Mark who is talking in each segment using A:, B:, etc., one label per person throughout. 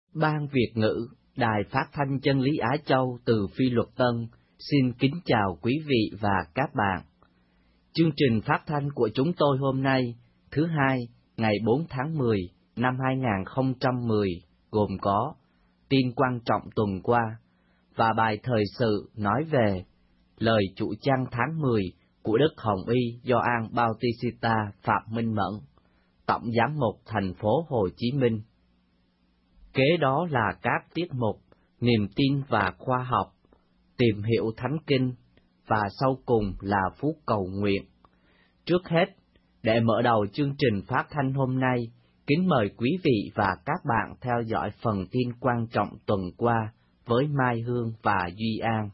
A: Ban Việt ngữ, Đài Phát thanh Chân lý Á Châu từ Phi Luật Tân xin kính chào quý vị và các bạn. Chương trình phát thanh của chúng tôi hôm nay, thứ Hai, ngày 4 tháng 10 năm 2010, gồm có tin quan trọng tuần qua và bài thời sự nói về lời chủ chăn tháng 10 của Đức Hồng Y Gioan Bautista Phạm Minh Mẫn, Tổng giám mục thành phố Hồ Chí Minh. Kế đó là các tiết mục Niềm tin và khoa học, Tìm hiểu Thánh Kinh, và sau cùng là phút cầu nguyện. Trước hết, để mở đầu chương trình phát thanh hôm nay, kính mời quý vị và các bạn theo dõi phần tin quan trọng tuần qua với Mai Hương và Duy An.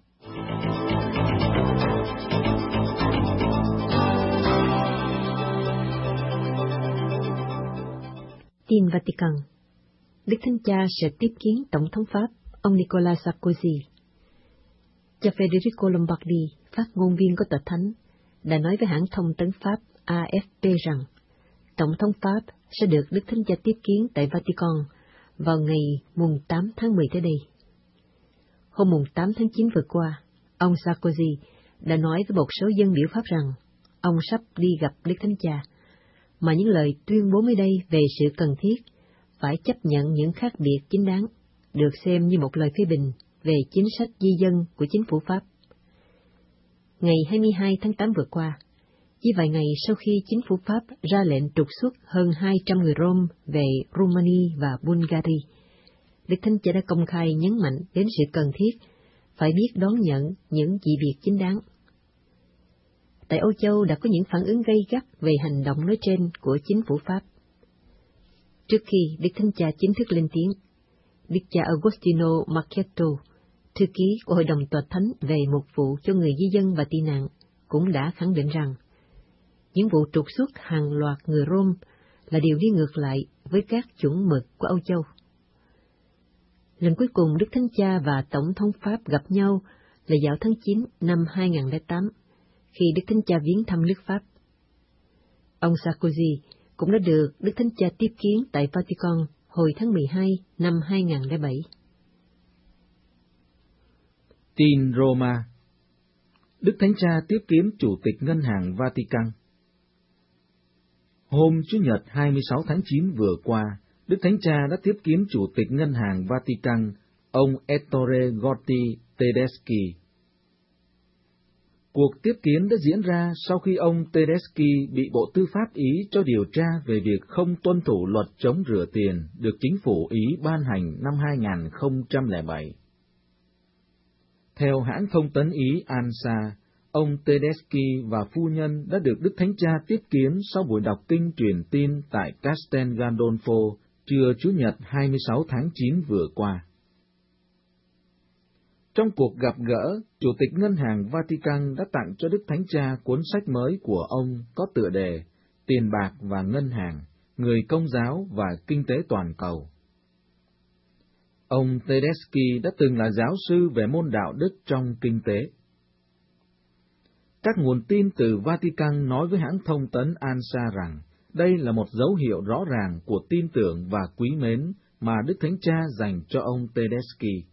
B: Tin Vatican. Đức Thánh Cha sẽ tiếp kiến Tổng thống Pháp, ông Nicolas Sarkozy. Cha Federico Lombardi, phát ngôn viên của Tòa Thánh, đã nói với hãng thông tấn Pháp AFP rằng Tổng thống Pháp sẽ được Đức Thánh Cha tiếp kiến tại Vatican vào ngày mùng 8 tháng 10 tới đây. Hôm mùng 8 tháng 9 vừa qua, ông Sarkozy đã nói với một số dân biểu Pháp rằng ông sắp đi gặp Đức Thánh Cha, mà những lời tuyên bố mới đây về sự cần thiết phải chấp nhận những khác biệt chính đáng, được xem như một lời phê bình về chính sách di dân của chính phủ Pháp. Ngày 22 tháng 8 vừa qua, chỉ vài ngày sau khi chính phủ Pháp ra lệnh trục xuất hơn 200 người Rome về Romania và Bulgaria, Đức Thánh Cha đã công khai nhấn mạnh đến sự cần thiết phải biết đón nhận những dị biệt chính đáng. Tại Âu Châu đã có những phản ứng gay gắt về hành động nói trên của chính phủ Pháp. Trước khi Đức Thánh Cha chính thức lên tiếng, Đức cha Agostino Marchetto, thư ký của Hội đồng Tòa Thánh về mục vụ cho người di dân và tị nạn, cũng đã khẳng định rằng những vụ trục xuất hàng loạt người Rome là điều đi ngược lại với các chuẩn mực của Âu Châu. Lần cuối cùng Đức Thánh Cha và Tổng thống Pháp gặp nhau là vào tháng 9 năm 2008, khi Đức Thánh Cha viếng thăm nước Pháp. Ông Sarkozy cũng đã được Đức Thánh Cha tiếp kiến tại Vatican hồi tháng 12 năm 2007.
C: Tin Roma. Đức Thánh Cha tiếp kiến Chủ tịch Ngân hàng Vatican. Hôm Chủ nhật 26 tháng 9 vừa qua, Đức Thánh Cha đã tiếp kiến Chủ tịch Ngân hàng Vatican, ông Ettore Gotti Tedeschi. Cuộc tiếp kiến đã diễn ra sau khi ông Tedeschi bị Bộ Tư pháp Ý cho điều tra về việc không tuân thủ luật chống rửa tiền được chính phủ Ý ban hành năm 2007. Theo hãng thông tấn Ý ANSA, ông Tedeschi và phu nhân đã được Đức Thánh Cha tiếp kiến sau buổi đọc kinh truyền tin tại Castel Gandolfo trưa Chủ nhật 26 tháng 9 vừa qua. Trong cuộc gặp gỡ, Chủ tịch Ngân hàng Vatican đã tặng cho Đức Thánh Cha cuốn sách mới của ông có tựa đề Tiền bạc và ngân hàng, người Công giáo và kinh tế toàn cầu. Ông Tedeschi đã từng là giáo sư về môn đạo đức trong kinh tế. Các nguồn tin từ Vatican nói với hãng thông tấn ANSA rằng đây là một dấu hiệu rõ ràng của tin tưởng và quý mến mà Đức Thánh Cha dành cho ông Tedeschi.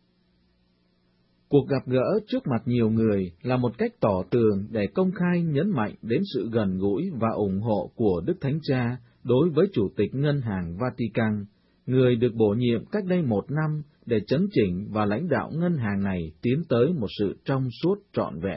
C: Cuộc gặp gỡ trước mặt nhiều người là một cách tỏ tường để công khai nhấn mạnh đến sự gần gũi và ủng hộ của Đức Thánh Cha đối với Chủ tịch Ngân hàng Vatican, người được bổ nhiệm cách đây 1 năm để chấn chỉnh và lãnh đạo ngân hàng này tiến tới một sự trong suốt trọn vẹn.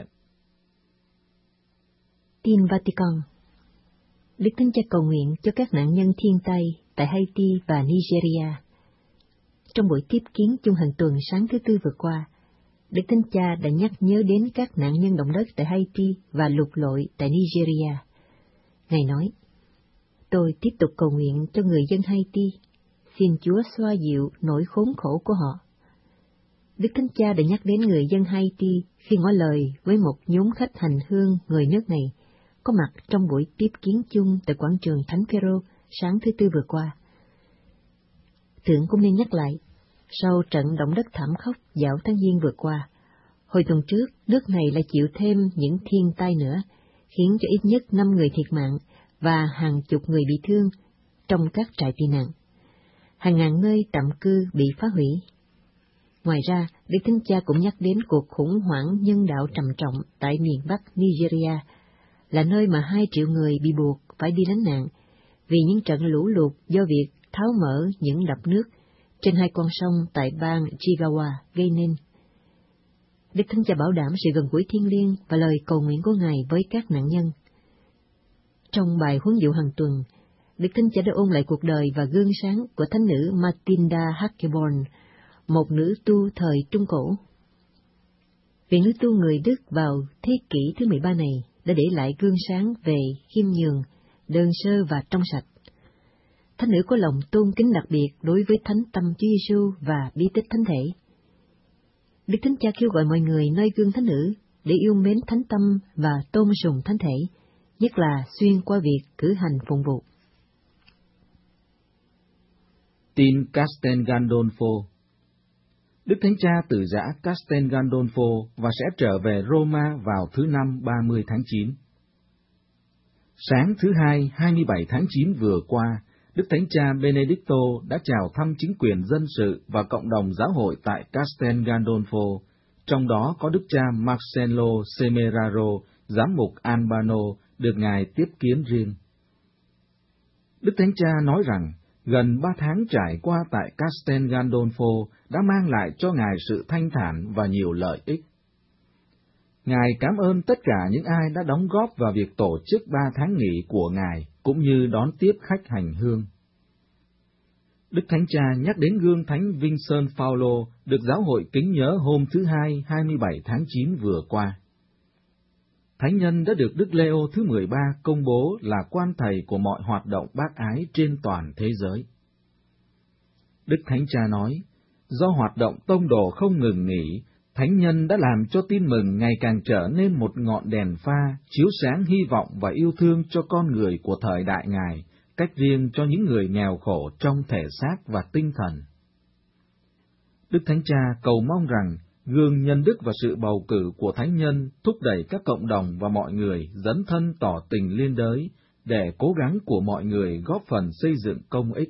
B: Tin Vatican. Đức Thánh Cha cầu nguyện cho các nạn nhân thiên tai tại Haiti và Nigeria. Trong buổi tiếp kiến chung hàng tuần sáng thứ Tư vừa qua, Đức Thánh Cha đã nhắc nhớ đến các nạn nhân động đất tại Haiti và lụt lội tại Nigeria. Ngài nói, tôi tiếp tục cầu nguyện cho người dân Haiti, xin Chúa xoa dịu nỗi khốn khổ của họ. Đức Thánh Cha đã nhắc đến người dân Haiti khi ngỏ lời với một nhóm khách hành hương người nước này, có mặt trong buổi tiếp kiến chung tại quảng trường Thánh Phêrô sáng thứ Tư vừa qua. Thượng cũng nên nhắc lại, sau trận động đất thảm khốc vào tháng Giêng vừa qua, hồi tuần trước nước này lại chịu thêm những thiên tai nữa, khiến cho ít nhất 5 người thiệt mạng và hàng chục người bị thương trong các trại tị nạn. hàng ngàn nơi tạm cư bị phá hủy. Ngoài ra, Đức Thánh Cha cũng nhắc đến cuộc khủng hoảng nhân đạo trầm trọng tại miền Bắc Nigeria, là nơi mà 2 triệu người bị buộc phải đi lánh nạn vì những trận lũ lụt do việc tháo mở những đập nước trên 2 con sông tại bang Jigawa gây nên. Đức Thánh Cha bảo đảm sự gần gũi thiêng liêng và lời cầu nguyện của Ngài với các nạn nhân. Trong bài huấn dụ hàng tuần, Đức Thánh Cha đã ôn lại cuộc đời và gương sáng của thánh nữ Matilda Hackeborn, một nữ tu thời Trung Cổ. Vị nữ tu người Đức vào thế kỷ thứ 13 này đã để lại gương sáng về khiêm nhường, đơn sơ và trong sạch. Thánh nữ có lòng tôn kính đặc biệt đối với Thánh Tâm Chúa Giêsu và bí tích thánh thể. Đức Thánh Cha kêu gọi mọi người noi gương thánh nữ để yêu mến Thánh Tâm và tôn sùng thánh thể, nhất là xuyên qua việc cử hành phụng vụ.
C: Tin Castel Gandolfo. Đức Thánh Cha từ giã Castel Gandolfo và sẽ trở về Roma vào thứ Năm 30 tháng 9. Sáng thứ Hai 27 tháng 9 vừa qua, Đức Thánh Cha Benedicto đã chào thăm chính quyền dân sự và cộng đồng giáo hội tại Castel Gandolfo, trong đó có Đức cha Marcello Semeraro, giám mục Albano, được Ngài tiếp kiến riêng. Đức Thánh Cha nói rằng, gần 3 tháng trải qua tại Castel Gandolfo đã mang lại cho Ngài sự thanh thản và nhiều lợi ích. Ngài cảm ơn tất cả những ai đã đóng góp vào việc tổ chức 3 tháng nghỉ của Ngài, cũng như đón tiếp khách hành hương. Đức Thánh Cha nhắc đến gương Thánh Vincent Paulo được giáo hội kính nhớ hôm thứ Hai 27 tháng 9 vừa qua. Thánh nhân đã được Đức Leo thứ 13 công bố là quan thầy của mọi hoạt động bác ái trên toàn thế giới. Đức Thánh Cha nói, do hoạt động tông đồ không ngừng nghỉ, Thánh nhân đã làm cho tin mừng ngày càng trở nên một ngọn đèn pha, chiếu sáng hy vọng và yêu thương cho con người của thời đại Ngài, cách riêng cho những người nghèo khổ trong thể xác và tinh thần. Đức Thánh Cha cầu mong rằng, gương nhân đức và sự bầu cử của Thánh nhân thúc đẩy các cộng đồng và mọi người dấn thân tỏ tình liên đới, để cố gắng của mọi người góp phần xây dựng công ích.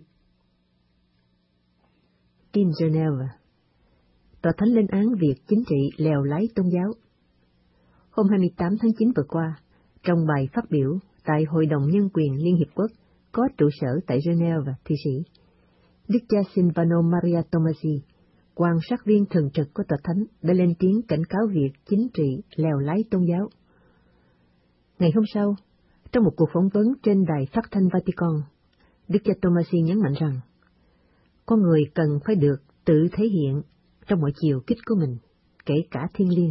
B: Tin Geneva. Tòa Thánh lên án việc chính trị lèo lái tôn giáo. Hôm 28 tháng 9 vừa qua, trong bài phát biểu tại Hội đồng Nhân quyền Liên Hiệp Quốc có trụ sở tại Geneva, Thụy Sĩ, Đức cha Silvano Maria Tomasi, quan sát viên thường trực của Tòa Thánh, đã lên tiếng cảnh cáo việc chính trị lèo lái tôn giáo. Ngày hôm sau, trong một cuộc phỏng vấn trên đài phát thanh Vatican, Đức cha Tomasi nhấn mạnh rằng, con người cần phải được tự thể hiện trong mọi chiều kích của mình, kể cả thiêng liêng.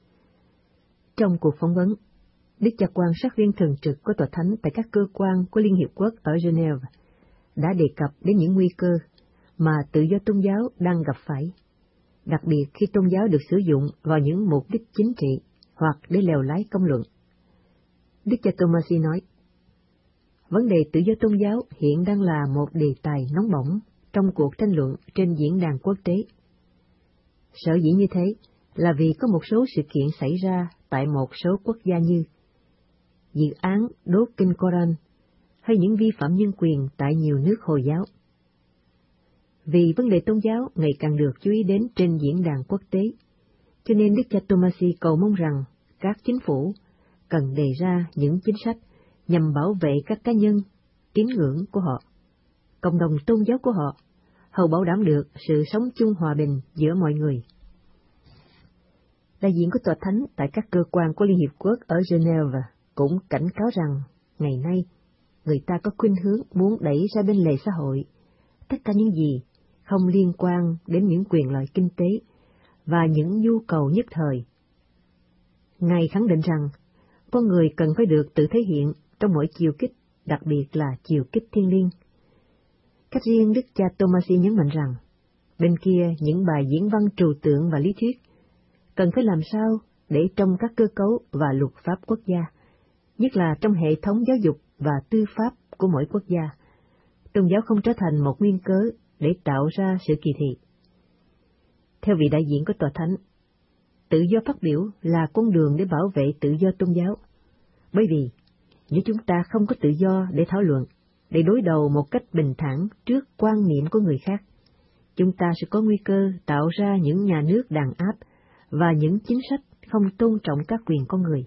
B: Trong cuộc phỏng vấn, Đức cha quan sát viên thường trực của Tòa Thánh tại các cơ quan của Liên Hiệp Quốc ở Geneva đã đề cập đến những nguy cơ mà tự do tôn giáo đang gặp phải, đặc biệt khi tôn giáo được sử dụng vào những mục đích chính trị hoặc để lèo lái công luận. Đức cha Tomasi nói, vấn đề tự do tôn giáo hiện đang là một đề tài nóng bỏng trong cuộc tranh luận trên diễn đàn quốc tế. Sở dĩ như thế là vì có một số sự kiện xảy ra tại một số quốc gia như dự án đốt kinh Koran hay những vi phạm nhân quyền tại nhiều nước Hồi giáo. Vì vấn đề tôn giáo ngày càng được chú ý đến trên diễn đàn quốc tế, cho nên Đức cha Tomasi cầu mong rằng các chính phủ cần đề ra những chính sách nhằm bảo vệ các cá nhân, tín ngưỡng của họ, cộng đồng tôn giáo của họ, hầu bảo đảm được sự sống chung hòa bình giữa mọi người. Đại diện của Tòa Thánh tại các cơ quan của Liên Hiệp Quốc ở Geneva cũng cảnh cáo rằng ngày nay người ta có khuynh hướng muốn đẩy ra bên lề xã hội tất cả những gì không liên quan đến những quyền lợi kinh tế và những nhu cầu nhất thời. Ngài khẳng định rằng con người cần phải được tự thể hiện trong mọi chiều kích, đặc biệt là chiều kích thiêng liêng. Cách riêng, Đức cha Tomasi nhấn mạnh rằng bên kia những bài diễn văn trừu tượng và lý thuyết cần phải làm sao để trong các cơ cấu và luật pháp quốc gia, nhất là trong hệ thống giáo dục và tư pháp của mỗi quốc gia, tôn giáo không trở thành một nguyên cớ để tạo ra sự kỳ thị. Theo vị đại diện của Tòa Thánh, tự do phát biểu là con đường để bảo vệ tự do tôn giáo, bởi vì nếu chúng ta không có tự do để thảo luận, để đối đầu một cách bình thản trước quan niệm của người khác. Chúng ta sẽ có nguy cơ tạo ra những nhà nước đàn áp và những chính sách không tôn trọng các quyền con người.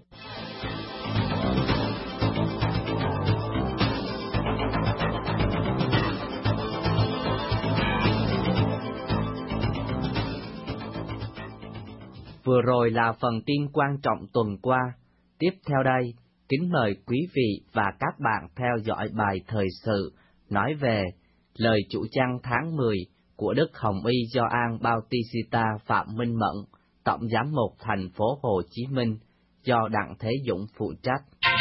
A: Vừa rồi là phần tin quan trọng tuần qua. Tiếp theo đây, kính mời quý vị và các bạn theo dõi bài thời sự nói về lời chủ trăng tháng 10 của Đức Hồng Y Gioan Bautista Phạm Minh Mẫn, Tổng giám mục thành phố Hồ Chí Minh, do Đặng Thế Dũng phụ trách.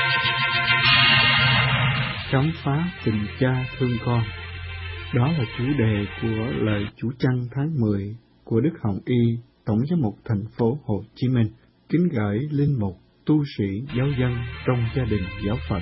D: Khám phá tình cha thương con. Đó là chủ đề của lời chủ trăng tháng 10 của Đức Hồng Y, Tổng giám mục thành phố Hồ Chí Minh, kính gửi linh mục, tu sĩ, giáo dân trong gia đình giáo phận.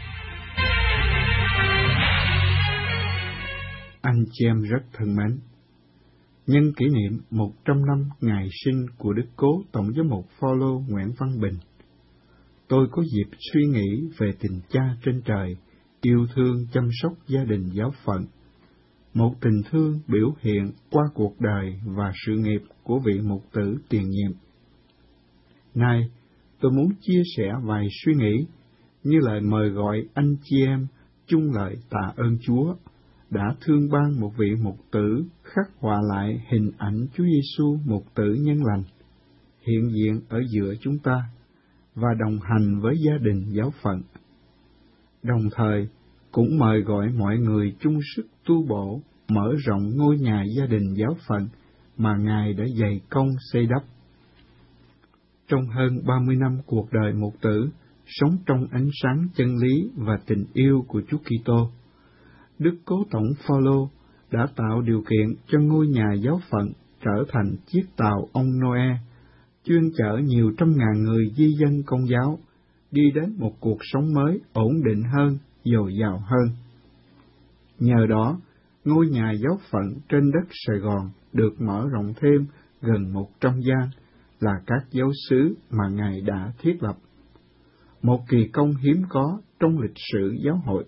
D: Anh chị em rất thân mến, nhân kỷ niệm 100 năm ngày sinh của Đức Cố Tổng giám mục Phaolô Nguyễn Văn Bình, tôi có dịp suy nghĩ về tình cha trên trời, yêu thương chăm sóc gia đình giáo phận, một tình thương biểu hiện qua cuộc đời và sự nghiệp của vị mục tử tiền nhiệm. Nay, tôi muốn chia sẻ vài suy nghĩ như lời mời gọi anh chị em chung lời tạ ơn Chúa đã thương ban một vị mục tử khắc họa lại hình ảnh Chúa Giêsu mục tử nhân lành hiện diện ở giữa chúng ta và đồng hành với gia đình giáo phận. Đồng thời cũng mời gọi mọi người chung sức tu bổ, mở rộng ngôi nhà gia đình giáo phận mà Ngài đã dày công xây đắp. Trong hơn 30 năm cuộc đời mục tử, sống trong ánh sáng chân lý và tình yêu của Chúa Kitô, Đức Cố Tổng Phaolô đã tạo điều kiện cho ngôi nhà giáo phận trở thành chiếc tàu ông Noe, chuyên chở nhiều trăm ngàn người di dân Công giáo đi đến một cuộc sống mới ổn định hơn, dồi dào hơn. Nhờ đó, ngôi nhà giáo phận trên đất Sài Gòn được mở rộng thêm gần 100 gian là các giáo xứ mà Ngài đã thiết lập. Một kỳ công hiếm có trong lịch sử giáo hội.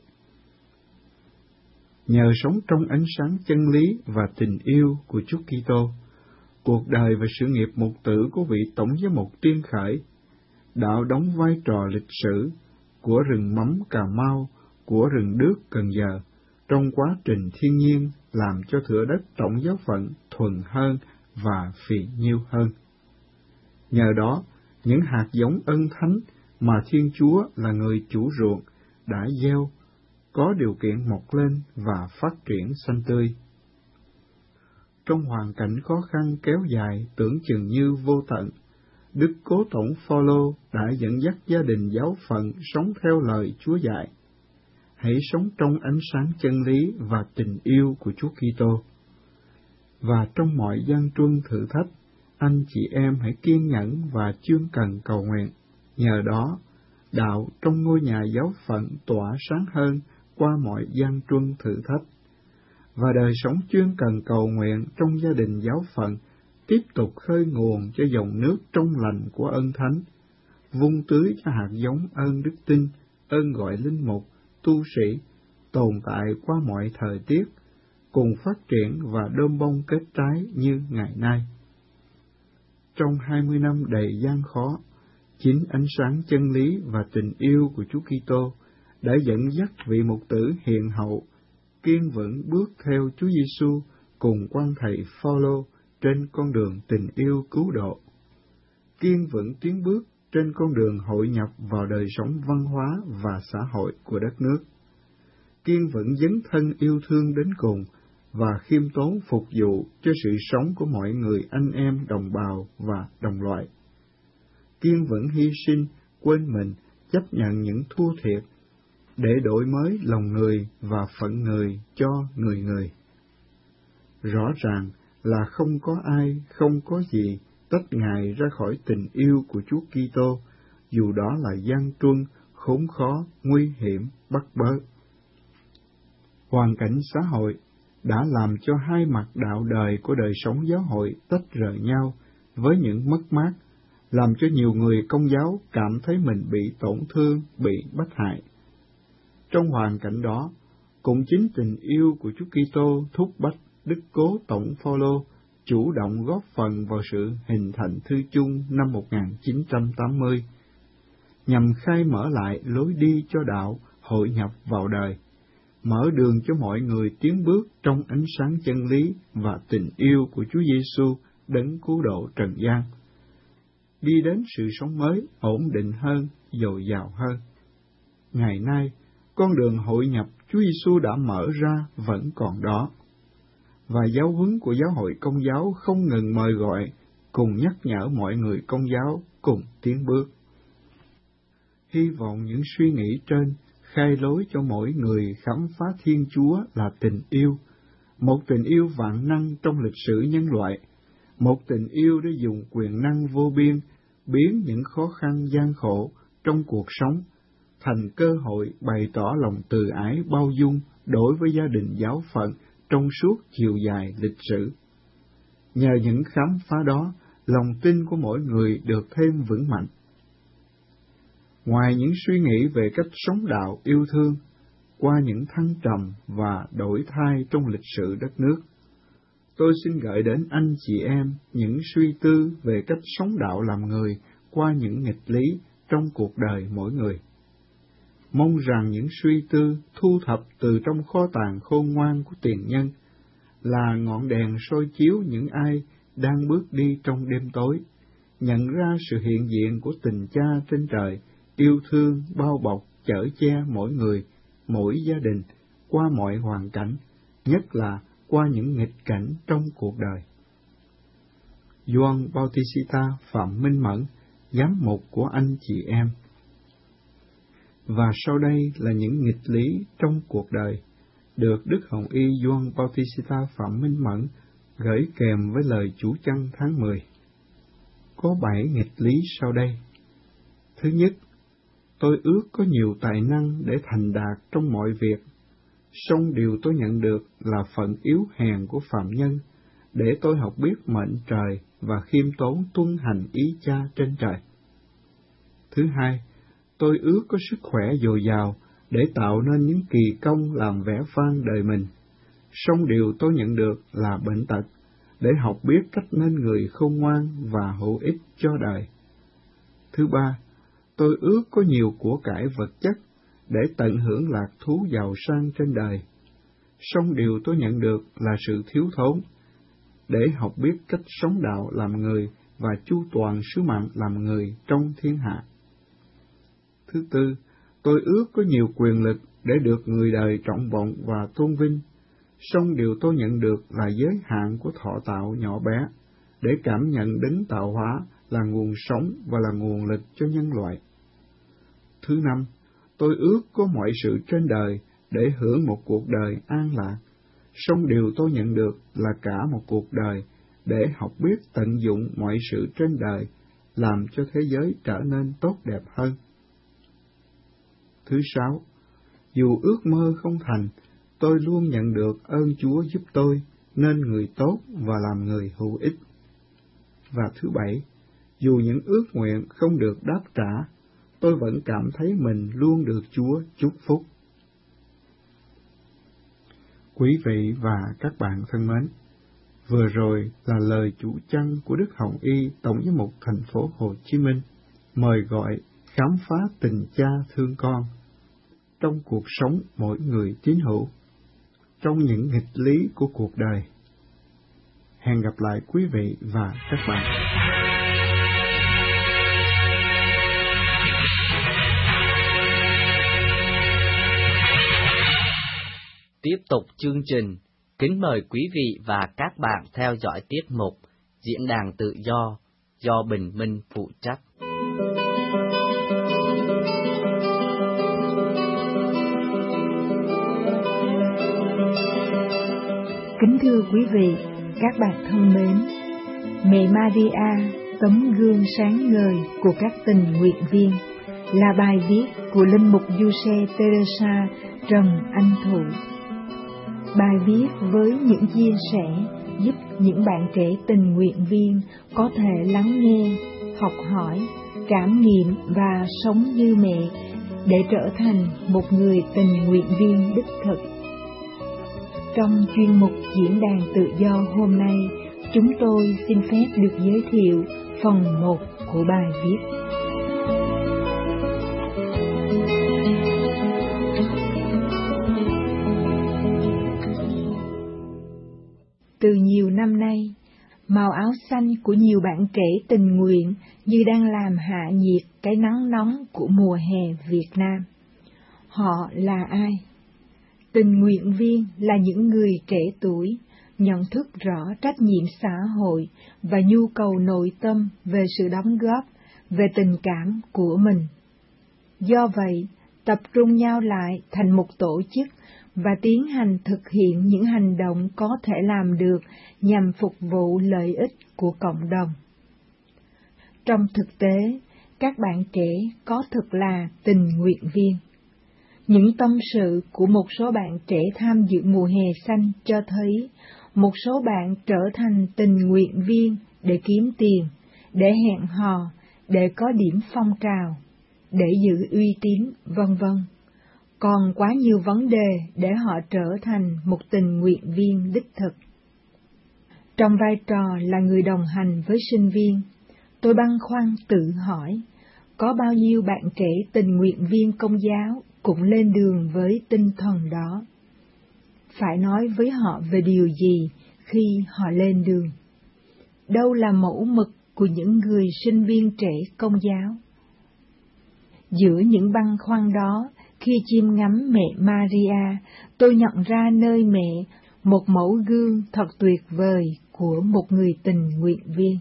D: Nhờ sống trong ánh sáng chân lý và tình yêu của Chúa Kitô, cuộc đời và sự nghiệp mục tử của vị Tổng giám mục Tiên Khởi, đạo đóng vai trò lịch sử của rừng mắm Cà Mau, của rừng đước Cần Giờ, trong quá trình thiên nhiên làm cho thửa đất tổng giáo phận thuần hơn và phì nhiêu hơn. Nhờ đó, những hạt giống ân thánh mà Thiên Chúa là người chủ ruộng đã gieo, có điều kiện mọc lên và phát triển xanh tươi. Trong hoàn cảnh khó khăn kéo dài tưởng chừng như vô tận, Đức Cố Tổng Phaolô đã dẫn dắt gia đình giáo phận sống theo lời Chúa dạy. Hãy sống trong ánh sáng chân lý và tình yêu của Chúa Kitô. Và trong mọi gian truân thử thách, anh chị em hãy kiên nhẫn và chuyên cần cầu nguyện. Nhờ đó, đạo trong ngôi nhà giáo phận tỏa sáng hơn qua mọi gian truân thử thách. Và đời sống chuyên cần cầu nguyện trong gia đình giáo phận tiếp tục khơi nguồn cho dòng nước trong lành của ân thánh, vun tưới cho hạt giống ơn đức tin, ơn gọi linh mục, tu sĩ, tồn tại qua mọi thời tiết, cùng phát triển và đơm bông kết trái như ngày nay. Trong 20 năm đầy gian khó, chính ánh sáng chân lý và tình yêu của Chúa Kitô đã dẫn dắt vị mục tử hiền hậu, kiên vững bước theo Chúa Giêsu cùng quan thầy Phaolô trên con đường tình yêu cứu độ, kiên vững tiến bước trên con đường hội nhập vào đời sống văn hóa và xã hội của đất nước, kiên vững dấn thân yêu thương đến cùng và khiêm tốn phục vụ cho sự sống của mọi người anh em đồng bào và đồng loại, kiên vững hy sinh, quên mình, chấp nhận những thua thiệt, để đổi mới lòng người và phận người cho người người. Rõ ràng là không có ai, không có gì tách Ngài ra khỏi tình yêu của Chúa Kitô, dù đó là gian truân, khốn khó, nguy hiểm, bắt bớ. Hoàn cảnh xã hội đã làm cho hai mặt đạo đời của đời sống giáo hội tách rời nhau với những mất mát, làm cho nhiều người Công giáo cảm thấy mình bị tổn thương, bị bắt hại. Trong hoàn cảnh đó, Cũng chính tình yêu của Chúa Kitô thúc bách Đức Cố Tổng Phaolô chủ động góp phần vào sự hình thành thư chung năm 1980, nhằm khai mở lại lối đi cho đạo hội nhập vào đời, mở đường cho mọi người tiến bước trong ánh sáng chân lý và tình yêu của Chúa Giêsu đấng cứu độ trần gian, đi đến sự sống mới ổn định hơn, dồi dào hơn. Ngày nay, con đường hội nhập Chúa Giêsu đã mở ra vẫn còn đó, và giáo huấn của giáo hội Công giáo không ngừng mời gọi, cùng nhắc nhở mọi người Công giáo cùng tiến bước. Hy vọng những suy nghĩ trên khai lối cho mỗi người khám phá Thiên Chúa là tình yêu, một tình yêu vạn năng trong lịch sử nhân loại, một tình yêu để dùng quyền năng vô biên biến những khó khăn gian khổ trong cuộc sống thành cơ hội bày tỏ lòng từ ái bao dung đối với gia đình giáo phận trong suốt chiều dài lịch sử. Nhờ những khám phá đó, lòng tin của mỗi người được thêm vững mạnh. Ngoài những suy nghĩ về cách sống đạo yêu thương, qua những thăng trầm và đổi thay trong lịch sử đất nước, tôi xin gửi đến anh chị em những suy tư về cách sống đạo làm người qua những nghịch lý trong cuộc đời mỗi người. Mong rằng những suy tư thu thập từ trong kho tàng khôn ngoan của tiền nhân là ngọn đèn soi chiếu những ai đang bước đi trong đêm tối, nhận ra sự hiện diện của tình Cha trên trời, yêu thương, bao bọc, chở che mỗi người, mỗi gia đình, qua mọi hoàn cảnh, nhất là qua những nghịch cảnh trong cuộc đời. Gioan Bautista Phạm Minh Mẫn, giám mục của anh chị em. Và sau đây là những nghịch lý trong cuộc đời, được Đức Hồng Y Gioan Bautista Phạm Minh Mẫn gửi kèm với lời chủ chăn tháng 10. Có 7 nghịch lý sau đây. Thứ nhất, tôi ước có nhiều tài năng để thành đạt trong mọi việc, song điều tôi nhận được là phận yếu hèn của phạm nhân, để tôi học biết mệnh trời và khiêm tốn tuân hành ý Cha trên trời. Thứ hai, tôi ước có sức khỏe dồi dào để tạo nên những kỳ công làm vẻ vang đời mình, song điều tôi nhận được là bệnh tật, để học biết cách nên người khôn ngoan và hữu ích cho đời. Thứ ba, tôi ước có nhiều của cải vật chất để tận hưởng lạc thú giàu sang trên đời, song điều tôi nhận được là sự thiếu thốn, để học biết cách sống đạo làm người và chu toàn sứ mạng làm người trong thiên hạ. Thứ tư, tôi ước có nhiều quyền lực để được người đời trọng vọng và tôn vinh, song điều tôi nhận được là giới hạn của thọ tạo nhỏ bé, để cảm nhận đấng tạo hóa là nguồn sống và là nguồn lực cho nhân loại. Thứ năm, tôi ước có mọi sự trên đời để hưởng một cuộc đời an lạc, song điều tôi nhận được là cả một cuộc đời để học biết tận dụng mọi sự trên đời, làm cho thế giới trở nên tốt đẹp hơn. Thứ sáu, dù ước mơ không thành, tôi luôn nhận được ơn Chúa giúp tôi nên người tốt và làm người hữu ích. Và thứ bảy, dù những ước nguyện không được đáp trả, tôi vẫn cảm thấy mình luôn được Chúa chúc phúc. Quý vị và các bạn thân mến, vừa rồi là lời chủ chăn của Đức Hồng Y Tổng giám mục thành phố Hồ Chí Minh, mời gọi khám phá tình Cha thương con trong cuộc sống mỗi người tín hữu, trong những nghịch lý của cuộc đời. Hẹn gặp lại quý vị và các bạn.
A: Tiếp tục chương trình, kính mời quý vị và các bạn theo dõi tiết mục Diễn đàn tự do Bình Minh phụ trách.
E: Kính thưa quý vị, các bạn thân mến, Mẹ Maria, tấm gương sáng ngời của các tình nguyện viên, là bài viết của Linh mục Giuse Teresa Trần Anh Thụ. Bài viết với những chia sẻ giúp những bạn trẻ tình nguyện viên có thể lắng nghe, học hỏi, cảm nghiệm và sống như mẹ để trở thành một người tình nguyện viên đích thực. Trong chuyên mục Diễn đàn Tự do hôm nay, chúng tôi xin phép được giới thiệu phần 1 của bài viết. Từ nhiều năm nay, màu áo xanh của nhiều bạn trẻ tình nguyện như đang làm hạ nhiệt cái nắng nóng của mùa hè Việt Nam. Họ là ai? Tình nguyện viên là những người trẻ tuổi, nhận thức rõ trách nhiệm xã hội và nhu cầu nội tâm về sự đóng góp, về tình cảm của mình. Do vậy, tập trung nhau lại thành một tổ chức và tiến hành thực hiện những hành động có thể làm được nhằm phục vụ lợi ích của cộng đồng. Trong thực tế, các bạn trẻ có thực là tình nguyện viên. Những tâm sự của một số bạn trẻ tham dự mùa hè xanh cho thấy một số bạn trở thành tình nguyện viên để kiếm tiền, để hẹn hò, để có điểm phong trào, để giữ uy tín, vân vân. Còn quá nhiều vấn đề để họ trở thành một tình nguyện viên đích thực. Trong vai trò là người đồng hành với sinh viên, tôi băn khoăn tự hỏi, có bao nhiêu bạn trẻ tình nguyện viên Công giáo cũng lên đường với tinh thần đó? Phải nói với họ về điều gì khi họ lên đường? Đâu là mẫu mực của những người sinh viên trẻ Công giáo? Giữa những băn khoăn đó, khi chiêm ngắm mẹ Maria, tôi nhận ra nơi mẹ một mẫu gương thật tuyệt vời của một người tình nguyện viên.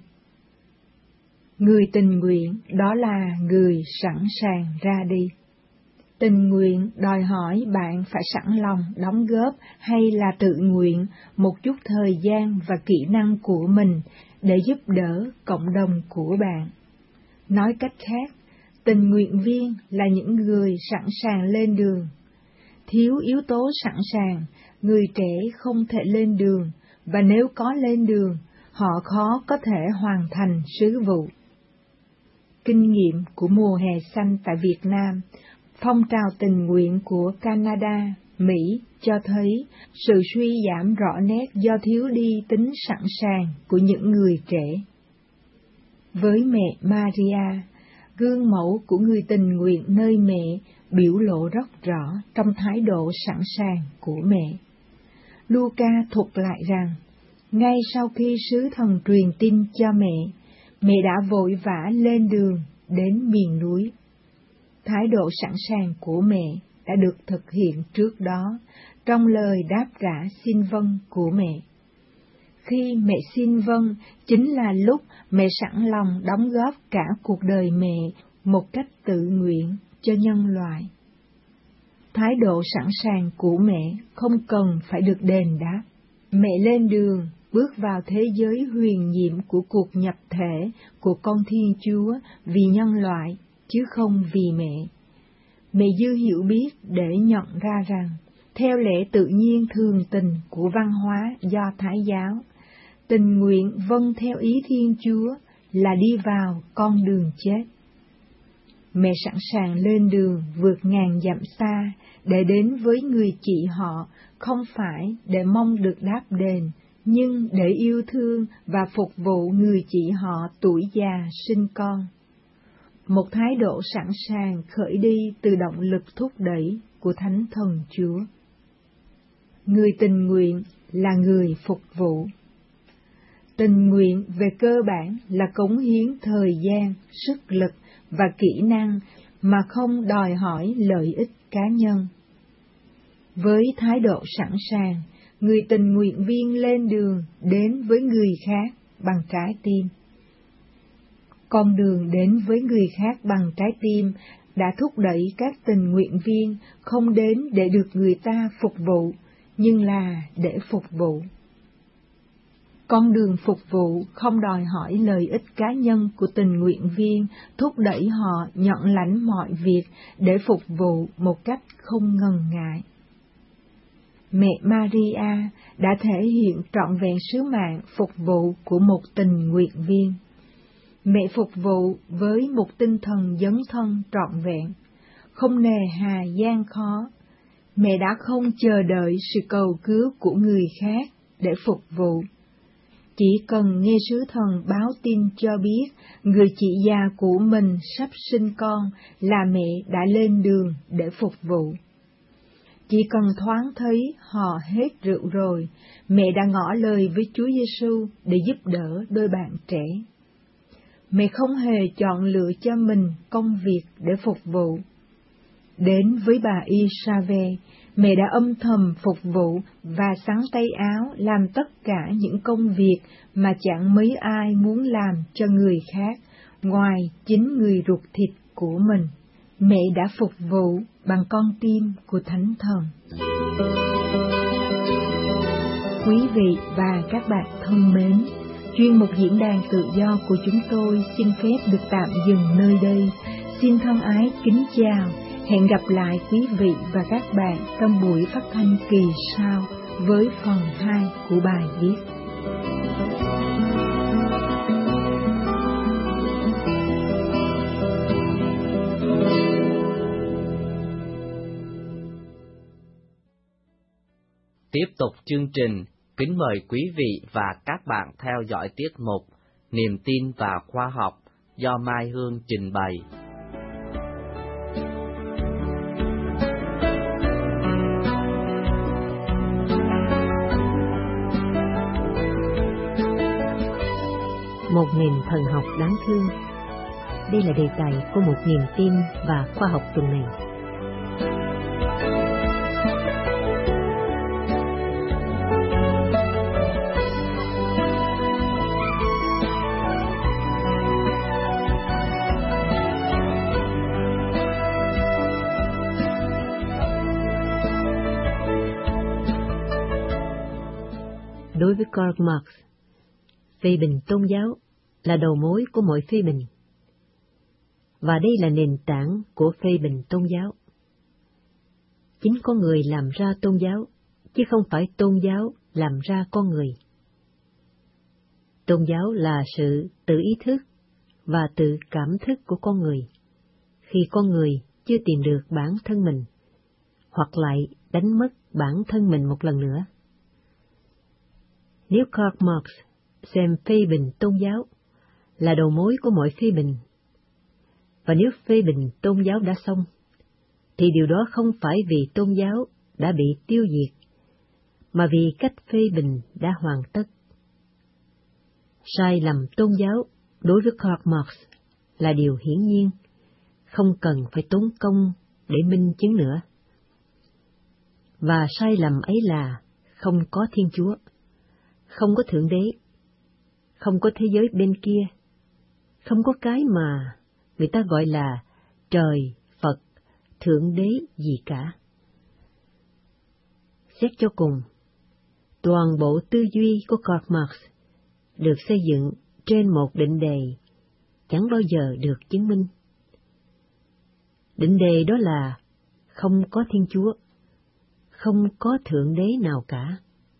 E: Người tình nguyện đó là người sẵn sàng ra đi. Tình nguyện đòi hỏi bạn phải sẵn lòng đóng góp hay là tự nguyện một chút thời gian và kỹ năng của mình để giúp đỡ cộng đồng của bạn. Nói cách khác, tình nguyện viên là những người sẵn sàng lên đường. Thiếu yếu tố sẵn sàng, người trẻ không thể lên đường, và nếu có lên đường, họ khó có thể hoàn thành sứ vụ. Kinh nghiệm của mùa hè xanh tại Việt Nam, phong trào tình nguyện của Canada, Mỹ cho thấy sự suy giảm rõ nét do thiếu đi tính sẵn sàng của những người trẻ. Với mẹ Maria, gương mẫu của người tình nguyện nơi mẹ biểu lộ rất rõ trong thái độ sẵn sàng của mẹ. Luca thuật lại rằng, ngay sau khi sứ thần truyền tin cho mẹ đã vội vã lên đường đến miền núi. Thái độ sẵn sàng của mẹ đã được thực hiện trước đó trong lời đáp trả xin vâng của mẹ. Khi mẹ xin vâng, chính là lúc mẹ sẵn lòng đóng góp cả cuộc đời mẹ một cách tự nguyện cho nhân loại. Thái độ sẵn sàng của mẹ không cần phải được đền đáp. Mẹ lên đường, bước vào thế giới huyền nhiệm của cuộc nhập thể của con Thiên Chúa vì nhân loại, chứ không vì mẹ. Mẹ dư hiểu biết để nhận ra rằng, theo lẽ tự nhiên thường tình của văn hóa Do Thái giáo, tình nguyện vâng theo ý Thiên Chúa là đi vào con đường chết. Mẹ sẵn sàng lên đường vượt ngàn dặm xa để đến với người chị họ, không phải để mong được đáp đền, nhưng để yêu thương và phục vụ người chị họ tuổi già sinh con. Một thái độ sẵn sàng khởi đi từ động lực thúc đẩy của Thánh Thần Chúa. Người tình nguyện là người phục vụ. Tình nguyện về cơ bản là cống hiến thời gian, sức lực và kỹ năng mà không đòi hỏi lợi ích cá nhân. Với thái độ sẵn sàng, người tình nguyện viên lên đường đến với người khác bằng trái tim. Con đường đến với người khác bằng trái tim đã thúc đẩy các tình nguyện viên không đến để được người ta phục vụ, nhưng là để phục vụ. Con đường phục vụ không đòi hỏi lợi ích cá nhân của tình nguyện viên, thúc đẩy họ nhận lãnh mọi việc để phục vụ một cách không ngần ngại. Mẹ Maria đã thể hiện trọn vẹn sứ mạng phục vụ của một tình nguyện viên. Mẹ phục vụ với một tinh thần dấn thân trọn vẹn, không nề hà gian khó. Mẹ đã không chờ đợi sự cầu cứu của người khác để phục vụ. Chỉ cần nghe sứ thần báo tin cho biết người chị già của mình sắp sinh con là mẹ đã lên đường để phục vụ. Chỉ cần thoáng thấy họ hết rượu rồi, mẹ đã ngỏ lời với Chúa Giêsu để giúp đỡ đôi bạn trẻ. Mẹ không hề chọn lựa cho mình công việc để phục vụ. Đến với bà Isave, mẹ đã âm thầm phục vụ và xắn tay áo làm tất cả những công việc mà chẳng mấy ai muốn làm cho người khác, ngoài chính người ruột thịt của mình. Mẹ đã phục vụ bằng con tim của Thánh Thần. Quý vị và các bạn thân mến, chuyên mục diễn đàn tự do của chúng tôi xin phép được tạm dừng nơi đây. Xin thân ái kính chào, hẹn gặp lại quý vị và các bạn trong buổi phát thanh kỳ sau với phần 2 của bài viết.
A: Tiếp tục chương trình, kính mời quý vị và các bạn theo dõi tiết mục Niềm tin và khoa học do Mai Hương trình bày.
B: Một nền thần học đáng thương. Đây là đề tài của một niềm tin và khoa học tuần này. Đối với Karl Marx, phê bình tôn giáo là đầu mối của mọi phê bình, và đây là nền tảng của phê bình tôn giáo. Chính con người làm ra tôn giáo, chứ không phải tôn giáo làm ra con người. Tôn giáo là sự tự ý thức và tự cảm thức của con người, khi con người chưa tìm được bản thân mình, hoặc lại đánh mất bản thân mình một lần nữa. Nếu Karl Marx xem phê bình tôn giáo là đầu mối của mọi phê bình, và nếu phê bình tôn giáo đã xong, thì điều đó không phải vì tôn giáo đã bị tiêu diệt, mà vì cách phê bình đã hoàn tất. Sai lầm tôn giáo đối với Karl Marx là điều hiển nhiên, không cần phải tốn công để minh chứng nữa. Và sai lầm ấy là không có Thiên Chúa, không có Thượng Đế, không có thế giới bên kia, không có cái mà người ta gọi là trời, Phật, Thượng Đế gì cả. Xét cho cùng, toàn bộ tư duy của Karl Marx được xây dựng trên một định đề chẳng bao giờ được chứng minh. Định đề đó là không có Thiên Chúa, không có Thượng Đế nào cả.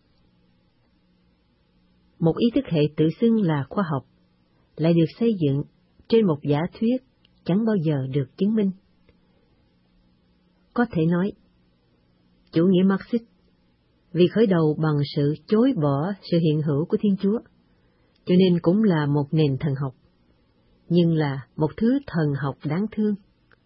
B: Một ý thức hệ tự xưng là khoa học lại được xây dựng trên một giả thuyết chẳng bao giờ được chứng minh. Có thể nói, chủ nghĩa Marxist vì khởi đầu bằng sự chối bỏ sự hiện hữu của Thiên Chúa, cho nên cũng là một nền thần học, nhưng là một thứ thần học đáng thương.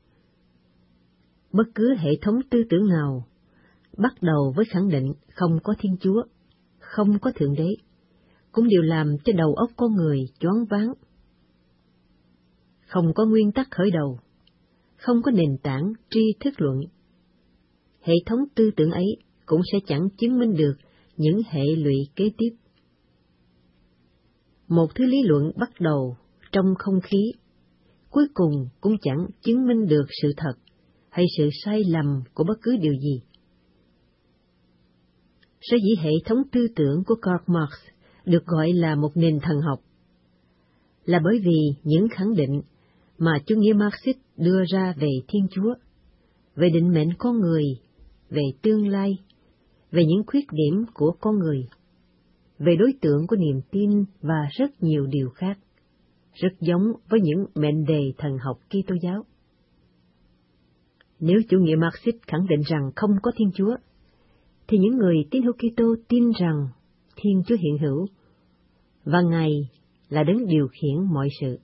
B: Bất cứ hệ thống tư tưởng nào bắt đầu với khẳng định không có Thiên Chúa, không có Thượng Đế, cũng đều làm cho đầu óc con người choáng váng. Không có nguyên tắc khởi đầu, không có nền tảng tri thức luận, hệ thống tư tưởng ấy cũng sẽ chẳng chứng minh được những hệ lụy kế tiếp. Một thứ lý luận bắt đầu trong không khí, cuối cùng cũng chẳng chứng minh được sự thật hay sự sai lầm của bất cứ điều gì. Sở dĩ hệ thống tư tưởng của Karl Marx được gọi là một nền thần học, là bởi vì những khẳng định mà chủ nghĩa Marxist đưa ra về Thiên Chúa, về định mệnh con người, về tương lai, về những khuyết điểm của con người, về đối tượng của niềm tin và rất nhiều điều khác, rất giống với những mệnh đề thần học Kitô giáo. Nếu chủ nghĩa Marxist khẳng định rằng không có Thiên Chúa, thì những người tín hữu Kitô tin rằng Thiên Chúa hiện hữu, và Ngài là đấng điều khiển mọi sự.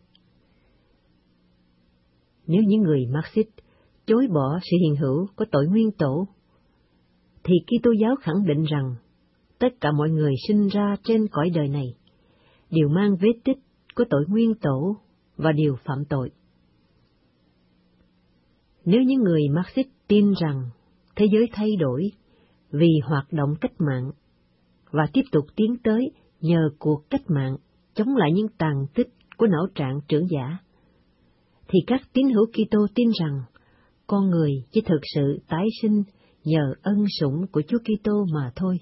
B: Nếu những người Marxist chối bỏ sự hiện hữu của tội nguyên tổ, thì Kitô giáo khẳng định rằng tất cả mọi người sinh ra trên cõi đời này đều mang vết tích của tội nguyên tổ và đều phạm tội. Nếu những người Marxist tin rằng thế giới thay đổi vì hoạt động cách mạng và tiếp tục tiến tới nhờ cuộc cách mạng chống lại những tàn tích của não trạng trưởng giả, thì các tín hữu Kitô tin rằng con người chỉ thực sự tái sinh nhờ ân sủng của Chúa Kitô mà thôi.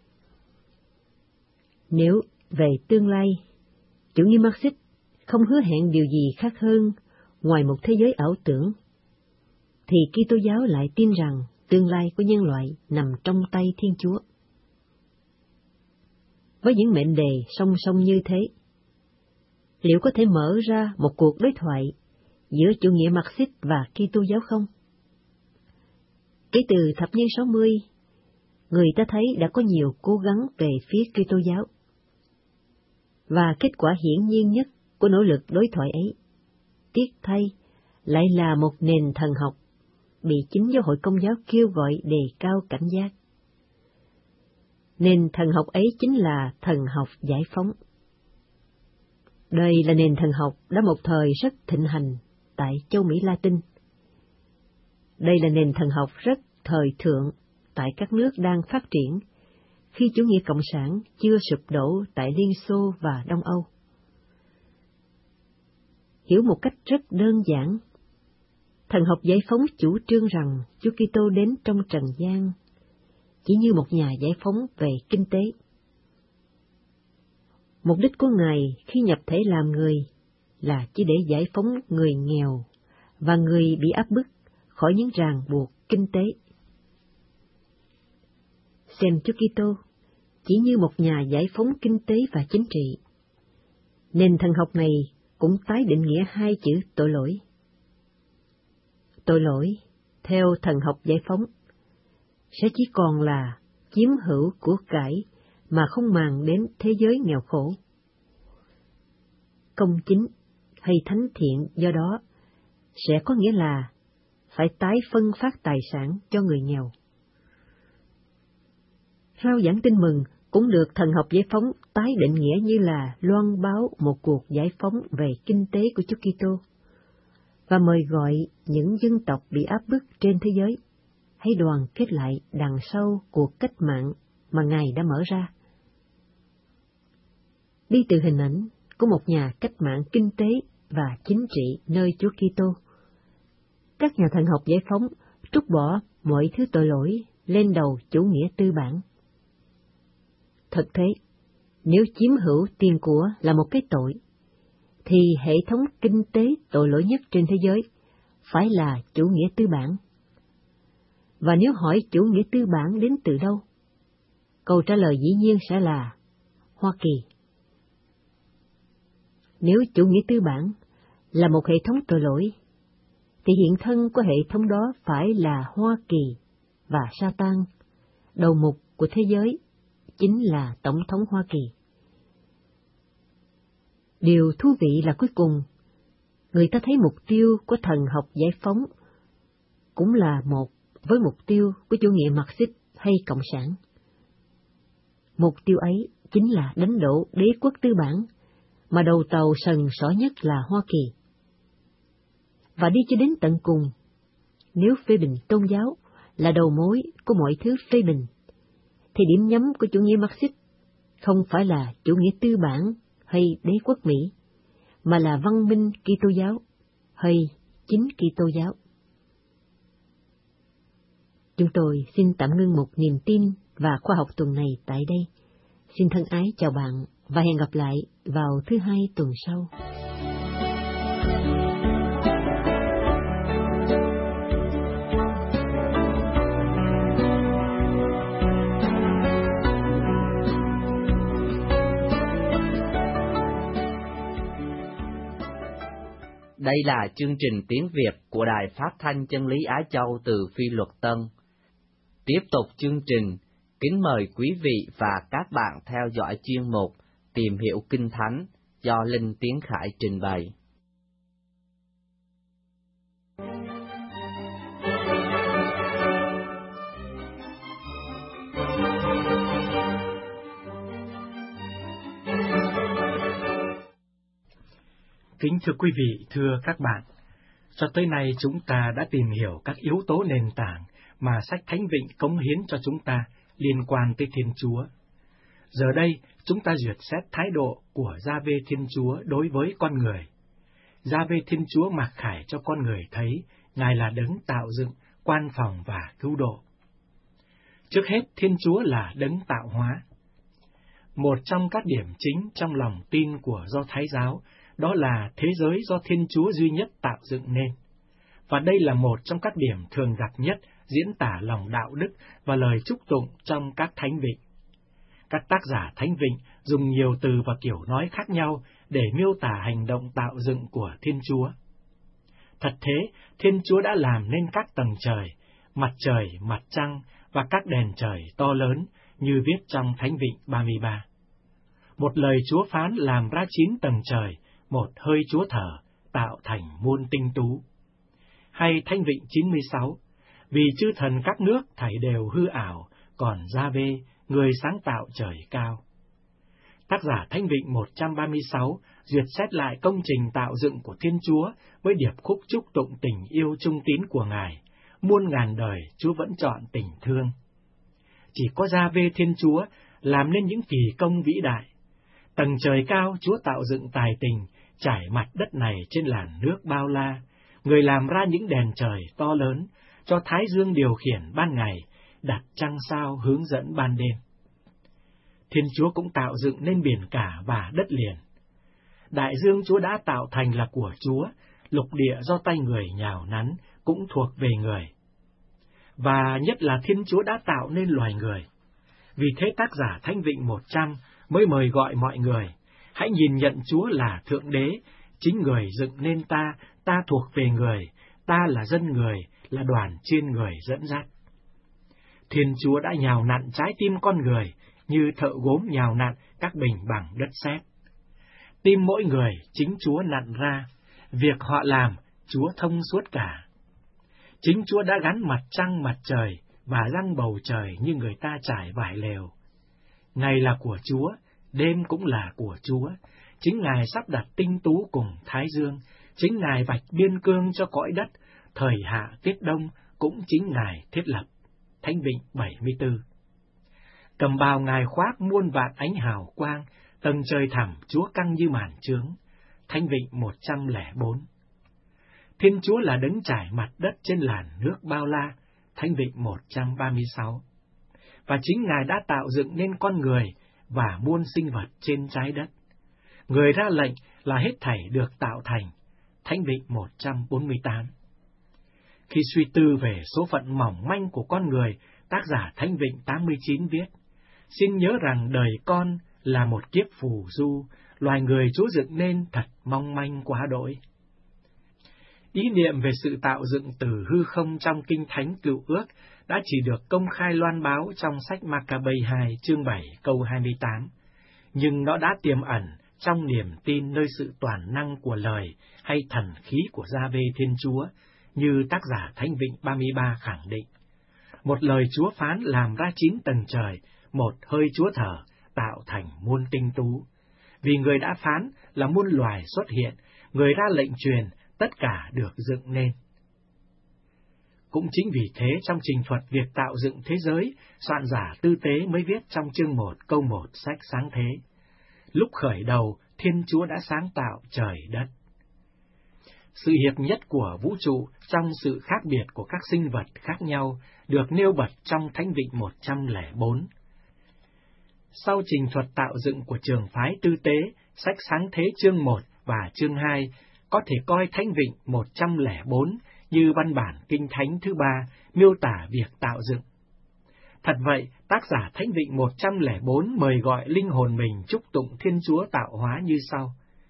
B: Nếu về tương lai, chủ nghĩa Marxist không hứa hẹn điều gì khác hơn ngoài một thế giới ảo tưởng, thì Kitô giáo lại tin rằng tương lai của nhân loại nằm trong tay Thiên Chúa. Với những mệnh đề song song như thế, liệu có thể mở ra một cuộc đối thoại giữa chủ nghĩa Marxist và Kitô giáo không? Kể từ thập niên 60, người ta thấy đã có nhiều cố gắng về phía Kitô giáo. Và kết quả hiển nhiên nhất của nỗ lực đối thoại ấy, tiếc thay, lại là một nền thần học bị chính giáo hội Công giáo kêu gọi đề cao cảnh giác. Nền thần học ấy chính là thần học giải phóng. Đây là nền thần học đã một thời rất thịnh hành tại châu Mỹ Latin. Đây là nền thần học rất thời thượng tại các nước đang phát triển, khi chủ nghĩa cộng sản chưa sụp đổ tại Liên Xô và Đông Âu. Hiểu một cách rất đơn giản, thần học giải phóng chủ trương rằng Chúa Kitô đến trong trần gian chỉ như một nhà giải phóng về kinh tế. Mục đích của Ngài khi nhập thể làm người là chỉ để giải phóng người nghèo và người bị áp bức khỏi những ràng buộc kinh tế. Xem Chúa Kitô chỉ như một nhà giải phóng kinh tế và chính trị. Nền thần học này cũng tái định nghĩa hai chữ tội lỗi. Tội lỗi, theo thần học giải phóng, sẽ chỉ còn là chiếm hữu của cải mà không màng đến thế giới nghèo khổ. Công chính hay thánh thiện do đó sẽ có nghĩa là phải tái phân phát tài sản cho người nghèo. Rao giảng tin mừng cũng được thần học giải phóng tái định nghĩa như là loan báo một cuộc giải phóng về kinh tế của Chúa Kitô, và mời gọi những dân tộc bị áp bức trên thế giới hãy đoàn kết lại đằng sau cuộc cách mạng mà Ngài đã mở ra. Đi từ hình ảnh của một nhà cách mạng kinh tế và chính trị nơi Chúa Kitô, các nhà thần học giải phóng trút bỏ mọi thứ tội lỗi lên đầu chủ nghĩa tư bản. Thực thế, nếu chiếm hữu tiền của là một cái tội, thì hệ thống kinh tế tội lỗi nhất trên thế giới phải là chủ nghĩa tư bản. Và nếu hỏi chủ nghĩa tư bản đến từ đâu, câu trả lời dĩ nhiên sẽ là Hoa Kỳ. Nếu chủ nghĩa tư bản là một hệ thống tội lỗi, thì hiện thân của hệ thống đó phải là Hoa Kỳ và Sa-tan, đầu mục của thế giới, chính là Tổng thống Hoa Kỳ. Điều thú vị là cuối cùng, người ta thấy mục tiêu của thần học giải phóng cũng là một với mục tiêu của chủ nghĩa Marxist hay Cộng sản. Mục tiêu ấy chính là đánh đổ đế quốc tư bản, mà đầu tàu sần sỏ nhất là Hoa Kỳ. Và đi cho đến tận cùng, nếu phê bình tôn giáo là đầu mối của mọi thứ phê bình, thì điểm nhắm của chủ nghĩa Marxist không phải là chủ nghĩa tư bản hay đế quốc Mỹ, mà là văn minh Kitô giáo hay chính Kitô giáo. Chúng tôi xin tạm ngưng một niềm tin và khoa học tuần này tại đây. Xin thân ái chào bạn và hẹn gặp lại vào thứ Hai tuần sau.
A: Đây là chương trình tiếng Việt của Đài Phát thanh Chân lý Á Châu từ Phi Luật Tân. Tiếp tục chương trình, kính mời quý vị và các bạn theo dõi chuyên mục Tìm hiểu Kinh Thánh do Linh Tiến Khải trình bày.
F: Kính thưa quý vị, thưa các bạn, cho tới nay chúng ta đã tìm hiểu các yếu tố nền tảng mà sách Thánh Vịnh cống hiến cho chúng ta liên quan tới Thiên Chúa. Giờ đây, chúng ta duyệt xét thái độ của Gia-vê Thiên Chúa đối với con người. Gia-vê Thiên Chúa mặc khải cho con người thấy Ngài là đấng tạo dựng, quan phòng và cứu độ. Trước hết, Thiên Chúa là đấng tạo hóa. Một trong các điểm chính trong lòng tin của Do Thái giáo đó là thế giới do Thiên Chúa duy nhất tạo dựng nên. Và đây là một trong các điểm thường gặp nhất diễn tả lòng đạo đức và lời chúc tụng trong các Thánh Vịnh. Các tác giả Thánh Vịnh dùng nhiều từ và kiểu nói khác nhau để miêu tả hành động tạo dựng của Thiên Chúa. Thật thế, Thiên Chúa đã làm nên các tầng trời, mặt trăng và các đèn trời to lớn như viết trong Thánh Vịnh 33. Một lời Chúa phán làm ra 9 tầng trời, một hơi Chúa thở, tạo thành muôn tinh tú. Hay Thánh Vịnh 96, vì chư thần các nước thảy đều hư ảo, còn Gia-vê, người sáng tạo trời cao. Tác giả Thánh Vịnh 136 duyệt xét lại công trình tạo dựng của Thiên Chúa với điệp khúc chúc tụng tình yêu trung tín của Ngài, muôn ngàn đời Chúa vẫn chọn tình thương. Chỉ có Gia-vê Thiên Chúa làm nên những kỳ công vĩ đại. Tầng trời cao Chúa tạo dựng tài tình, trải mặt đất này trên làn nước bao la, người làm ra những đèn trời to lớn, cho Thái Dương điều khiển ban ngày, đặt trăng sao hướng dẫn ban đêm. Thiên Chúa cũng tạo dựng nên biển cả và đất liền. Đại dương Chúa đã tạo thành là của Chúa, lục địa do tay người nhào nắn cũng thuộc về người. Và nhất là Thiên Chúa đã tạo nên loài người. Vì thế tác giả Thánh Vịnh 100 mới mời gọi mọi người, hãy nhìn nhận Chúa là Thượng Đế, chính người dựng nên ta thuộc về người, ta là dân người, là đoàn chiên người dẫn dắt. Thiên Chúa đã nhào nặn trái tim con người, như thợ gốm nhào nặn các bình bằng đất sét. Tim mỗi người chính Chúa nặn ra, việc họ làm Chúa thông suốt cả. Chính Chúa đã gắn mặt trăng mặt trời và răng bầu trời như người ta trải vải lều. Ngày là của Chúa, đêm cũng là của Chúa. Chính Ngài sắp đặt tinh tú cùng Thái Dương, chính Ngài vạch biên cương cho cõi đất, thời hạ tiết đông cũng chính Ngài thiết lập. Thánh Vịnh 74. Cầm bào Ngài khoác muôn vạn ánh hào quang, tầng trời thẳm Chúa căng như màn trướng. Thánh Vịnh 104. Thiên Chúa là đấng trải mặt đất trên làn nước bao la. Thánh Vịnh 136. Và chính Ngài đã tạo dựng nên con người và muôn sinh vật trên trái đất. Người ra lệnh là hết thảy được tạo thành. Thánh Vịnh 148. Khi suy tư về số phận mỏng manh của con người, tác giả Thánh Vịnh 89 viết, xin nhớ rằng đời con là một kiếp phù du, loài người Chúa dựng nên thật mong manh quá đỗi. Ý niệm về sự tạo dựng từ hư không trong Kinh Thánh Cựu Ước đã chỉ được công khai loan báo trong sách Ma-ca-bây 2 chương 7 câu 28, nhưng nó đã tiềm ẩn trong niềm tin nơi sự toàn năng của lời hay thần khí của Gia-vê Thiên Chúa, như tác giả Thánh Vịnh 33 khẳng định. Một lời Chúa phán làm ra 9 tầng trời, một hơi Chúa thở, tạo thành muôn tinh tú. Vì người đã phán là muôn loài xuất hiện, người ra lệnh truyền, tất cả được dựng nên. Cũng chính vì thế trong trình thuật việc tạo dựng thế giới, soạn giả Tư Tế mới viết trong chương 1 câu 1 sách Sáng Thế. Lúc khởi đầu, Thiên Chúa đã sáng tạo trời đất. Sự hiệp nhất của vũ trụ trong sự khác biệt của các sinh vật khác nhau được nêu bật trong Thánh Vịnh 104. Sau trình thuật tạo dựng của trường phái Tư Tế, sách Sáng Thế chương 1 và chương 2 có thể coi Thánh Vịnh 104 như văn bản Kinh Thánh thứ 3 miêu tả việc tạo dựng. Thật vậy, tác giả Thánh Vịnh 104 mời gọi linh hồn mình chúc tụng Thiên Chúa tạo hóa như sau.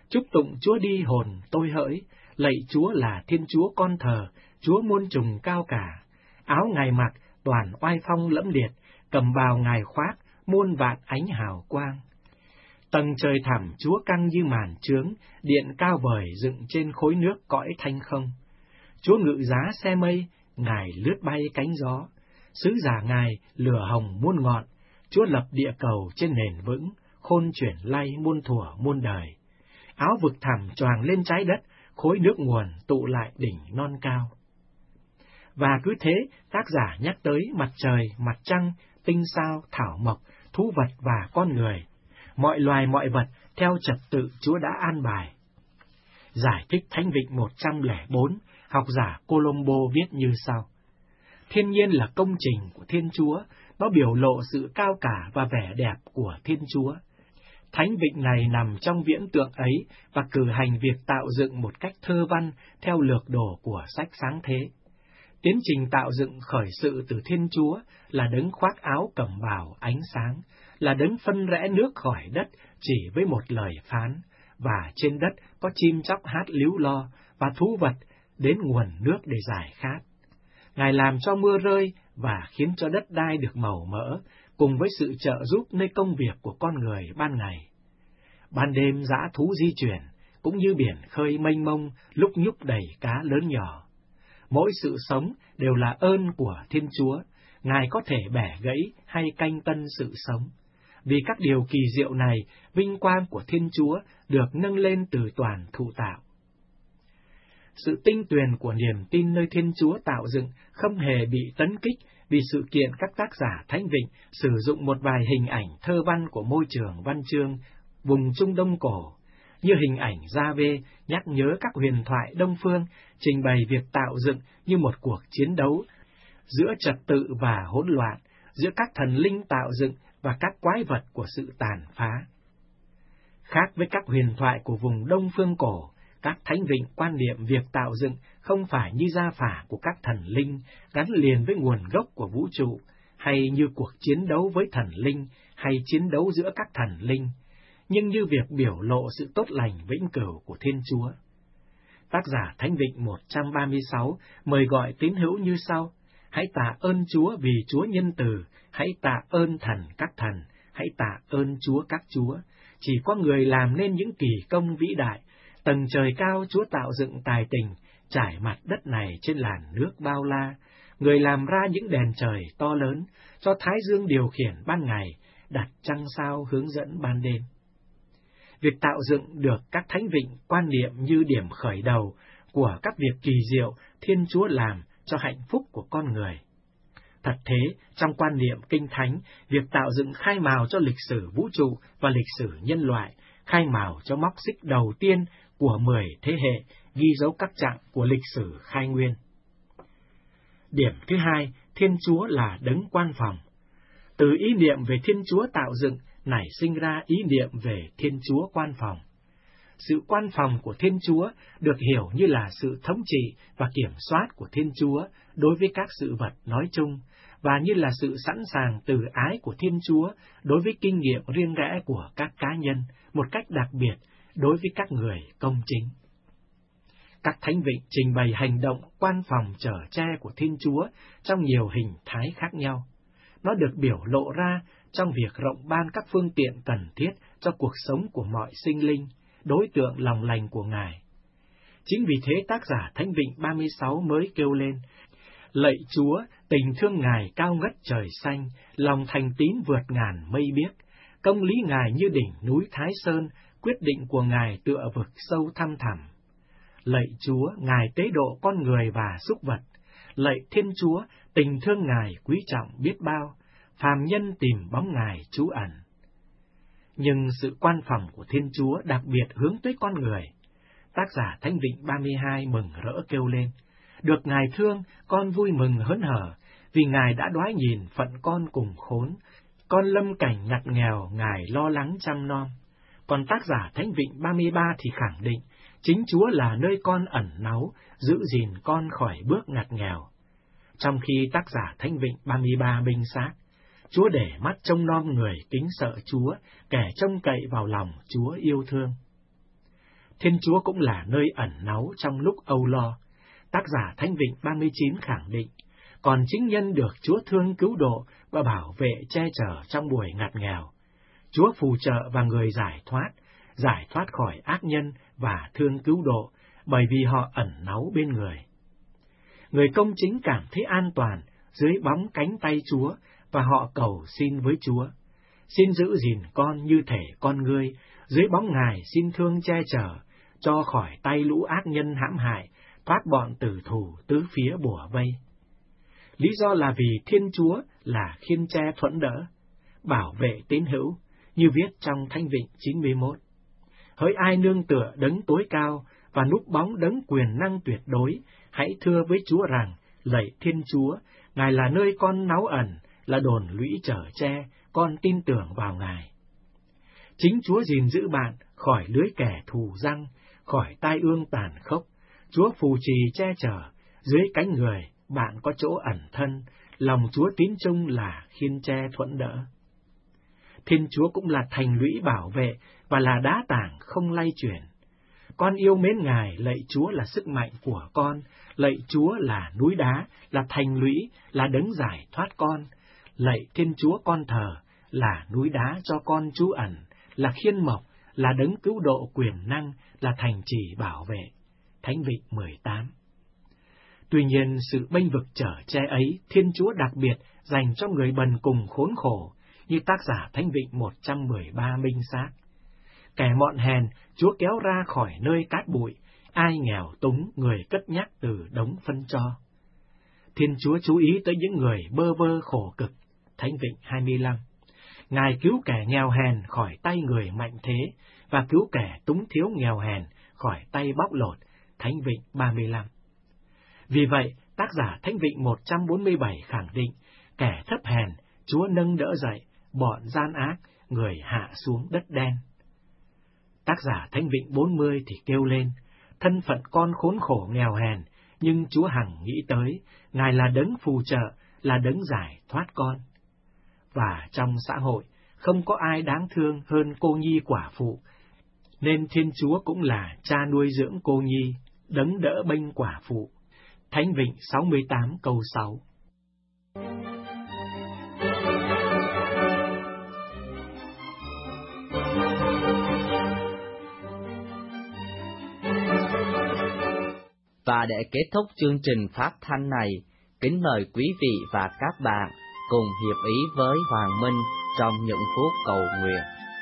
F: Chúc tụng Chúa đi hồn tôi hỡi, lạy Chúa là Thiên Chúa con thờ, Chúa muôn trùng cao cả. Áo Ngài mặc toàn oai phong lẫm liệt, cầm bào Ngài khoác muôn vạn ánh hào quang. Tầng trời thẳm Chúa căng như màn trướng, điện cao vời dựng trên khối nước cõi thanh không. Chúa ngự giá xe mây, Ngài lướt bay cánh gió. Sứ giả Ngài lửa hồng muôn ngọn, Chúa lập địa cầu trên nền vững, khôn chuyển lay muôn thuở muôn đời. Áo vực thẳm choàng lên trái đất, khối nước nguồn tụ lại đỉnh non cao. Và cứ thế, tác giả nhắc tới mặt trời, mặt trăng, tinh sao, thảo mộc, thú vật và con người. Mọi loài mọi vật theo trật tự Chúa đã an bài. Giải thích Thánh Vịnh 104, học giả Colombo viết như sau. Thiên nhiên là công trình của Thiên Chúa, nó biểu lộ sự cao cả và vẻ đẹp của Thiên Chúa. Thánh Vịnh này nằm trong viễn tượng ấy và cử hành việc tạo dựng một cách thơ văn theo lược đồ của sách Sáng Thế. Tiến trình tạo dựng khởi sự từ Thiên Chúa là đấng khoác áo cẩm bào ánh sáng, là đấng phân rẽ nước khỏi đất chỉ với một lời phán, và trên đất có chim chóc hát líu lo và thú vật đến nguồn nước để giải khát. Ngài làm cho mưa rơi và khiến cho đất đai được màu mỡ, cùng với sự trợ giúp nơi công việc của con người ban ngày. Ban đêm dã thú di chuyển, cũng như biển khơi mênh mông, lúc nhúc đầy cá lớn nhỏ. Mỗi sự sống đều là ơn của Thiên Chúa, Ngài có thể bẻ gãy hay canh tân sự sống. Vì các điều kỳ diệu này, vinh quang của Thiên Chúa được nâng lên từ toàn thụ tạo. Sự tinh tuyền của niềm tin nơi Thiên Chúa tạo dựng không hề bị tấn kích vì sự kiện các tác giả Thánh Vịnh sử dụng một vài hình ảnh thơ văn của môi trường văn chương vùng Trung Đông cổ, như hình ảnh Gia-vê nhắc nhớ các huyền thoại Đông Phương, trình bày việc tạo dựng như một cuộc chiến đấu giữa trật tự và hỗn loạn, giữa các thần linh tạo dựng và các quái vật của sự tàn phá. Khác với các huyền thoại của vùng Đông Phương cổ, các Thánh Vịnh quan niệm việc tạo dựng không phải như gia phả của các thần linh gắn liền với nguồn gốc của vũ trụ, hay như cuộc chiến đấu với thần linh, hay chiến đấu giữa các thần linh, nhưng như việc biểu lộ sự tốt lành vĩnh cửu của Thiên Chúa. Tác giả Thánh Vịnh 136 mời gọi tín hữu như sau: hãy tạ ơn Chúa vì Chúa nhân từ, hãy tạ ơn thần các thần, hãy tạ ơn Chúa các chúa. Chỉ có người làm nên những kỳ công vĩ đại, tầng trời cao Chúa tạo dựng tài tình, trải mặt đất này trên làn nước bao la. Người làm ra những đèn trời to lớn, cho Thái Dương điều khiển ban ngày, đặt trăng sao hướng dẫn ban đêm. Việc tạo dựng được các Thánh Vịnh quan niệm như điểm khởi đầu của các việc kỳ diệu Thiên Chúa làm cho hạnh phúc của con người. Thật thế, trong quan niệm Kinh Thánh, việc tạo dựng khai mào cho lịch sử vũ trụ và lịch sử nhân loại, khai mào cho móc xích đầu tiên của 10 thế hệ, ghi dấu các chặng của lịch sử khai nguyên. Điểm thứ hai, Thiên Chúa là đấng quan phòng. Từ ý niệm về Thiên Chúa tạo dựng, nảy sinh ra ý niệm về Thiên Chúa quan phòng. Sự quan phòng của Thiên Chúa được hiểu như là sự thống trị và kiểm soát của Thiên Chúa đối với các sự vật nói chung, và như là sự sẵn sàng từ ái của Thiên Chúa đối với kinh nghiệm riêng rẽ của các cá nhân, một cách đặc biệt đối với các người công chính. Các Thánh Vịnh trình bày hành động quan phòng chở che của Thiên Chúa trong nhiều hình thái khác nhau. Nó được biểu lộ ra trong việc rộng ban các phương tiện cần thiết cho cuộc sống của mọi sinh linh, đối tượng lòng lành của Ngài. Chính vì thế tác giả Thánh Vịnh 36 mới kêu lên: lạy Chúa, tình thương Ngài cao ngất trời xanh, lòng thành tín vượt ngàn mây biếc, công lý Ngài như đỉnh núi Thái Sơn, quyết định của Ngài tựa vực sâu thăm thẳm. Lạy Chúa, Ngài tế độ con người và súc vật. Lạy Thiên Chúa, tình thương Ngài quý trọng biết bao, phàm nhân tìm bóng Ngài trú ẩn. Nhưng sự quan phòng của Thiên Chúa đặc biệt hướng tới con người. Tác giả Thánh Vịnh 32 mừng rỡ kêu lên: được Ngài thương, con vui mừng hớn hở, vì Ngài đã đoái nhìn phận con cùng khốn, con lâm cảnh ngặt nghèo, Ngài lo lắng chăm nom. Còn tác giả Thánh Vịnh 33 thì khẳng định, chính Chúa là nơi con ẩn náu, giữ gìn con khỏi bước ngặt nghèo. Trong khi tác giả Thánh Vịnh 33 minh xác, Chúa để mắt trông nom người kính sợ Chúa, kẻ trông cậy vào lòng Chúa yêu thương. Thiên Chúa cũng là nơi ẩn náu trong lúc âu lo. Tác giả Thánh Vịnh 39 khẳng định, còn chính nhân được Chúa thương cứu độ và bảo vệ che chở trong buổi ngặt nghèo. Chúa phù trợ và người giải thoát khỏi ác nhân và thương cứu độ, bởi vì họ ẩn náu bên người. Người công chính cảm thấy an toàn dưới bóng cánh tay Chúa, và họ cầu xin với Chúa: xin giữ gìn con như thể con ngươi, dưới bóng Ngài xin thương che chở, cho khỏi tay lũ ác nhân hãm hại, thoát bọn tử thủ tứ phía bủa vây. Lý do là vì Thiên Chúa là khiên che thuẫn đỡ, bảo vệ tín hữu, như viết trong Thánh Vịnh 91. Hỡi ai nương tựa đấng tối cao và núp bóng đấng quyền năng tuyệt đối, hãy thưa với Chúa rằng: lạy Thiên Chúa, Ngài là nơi con náu ẩn, là đồn lũy chở che, con tin tưởng vào Ngài. Chính Chúa gìn giữ bạn khỏi lưới kẻ thù răng, khỏi tai ương tàn khốc. Chúa phù trì che chở, dưới cánh người bạn có chỗ ẩn thân, lòng Chúa tín trung là khiên che thuẫn đỡ. Thiên Chúa cũng là thành lũy bảo vệ và là đá tảng không lay chuyển. Con yêu mến Ngài, lạy Chúa là sức mạnh của con, lạy Chúa là núi đá, là thành lũy, là đấng giải thoát con. Lạy Thiên Chúa con thờ, là núi đá cho con trú ẩn, là khiên mộc, là đấng cứu độ quyền năng, là thành trì bảo vệ. Thánh Vịnh 18. Tuy nhiên, sự bênh vực chở che ấy, Thiên Chúa đặc biệt dành cho người bần cùng khốn khổ, như tác giả Thánh Vịnh 113 minh xác. Kẻ mọn hèn, Chúa kéo ra khỏi nơi cát bụi, ai nghèo túng, người cất nhắc từ đống phân cho. Thiên Chúa chú ý tới những người bơ vơ khổ cực. Thánh Vịnh 25. Ngài cứu kẻ nghèo hèn khỏi tay người mạnh thế, và cứu kẻ túng thiếu nghèo hèn khỏi tay bóc lột. Thánh Vịnh 35. Vì vậy, tác giả Thánh Vịnh 147 khẳng định, kẻ thấp hèn, Chúa nâng đỡ dậy, bọn gian ác, người hạ xuống đất đen. Tác giả Thánh Vịnh 40 thì kêu lên, thân phận con khốn khổ nghèo hèn, nhưng Chúa hằng nghĩ tới, Ngài là đấng phù trợ, là đấng giải thoát con. Và trong xã hội, không có ai đáng thương hơn cô nhi quả phụ, nên Thiên Chúa cũng là cha nuôi dưỡng cô nhi, đấng đỡ bênh quả phụ. Thánh Vịnh 68 câu 6.
A: Và để kết thúc chương trình phát thanh này, kính mời quý vị và các bạn cùng hiệp ý với Hoàng Minh trong những phút cầu nguyện.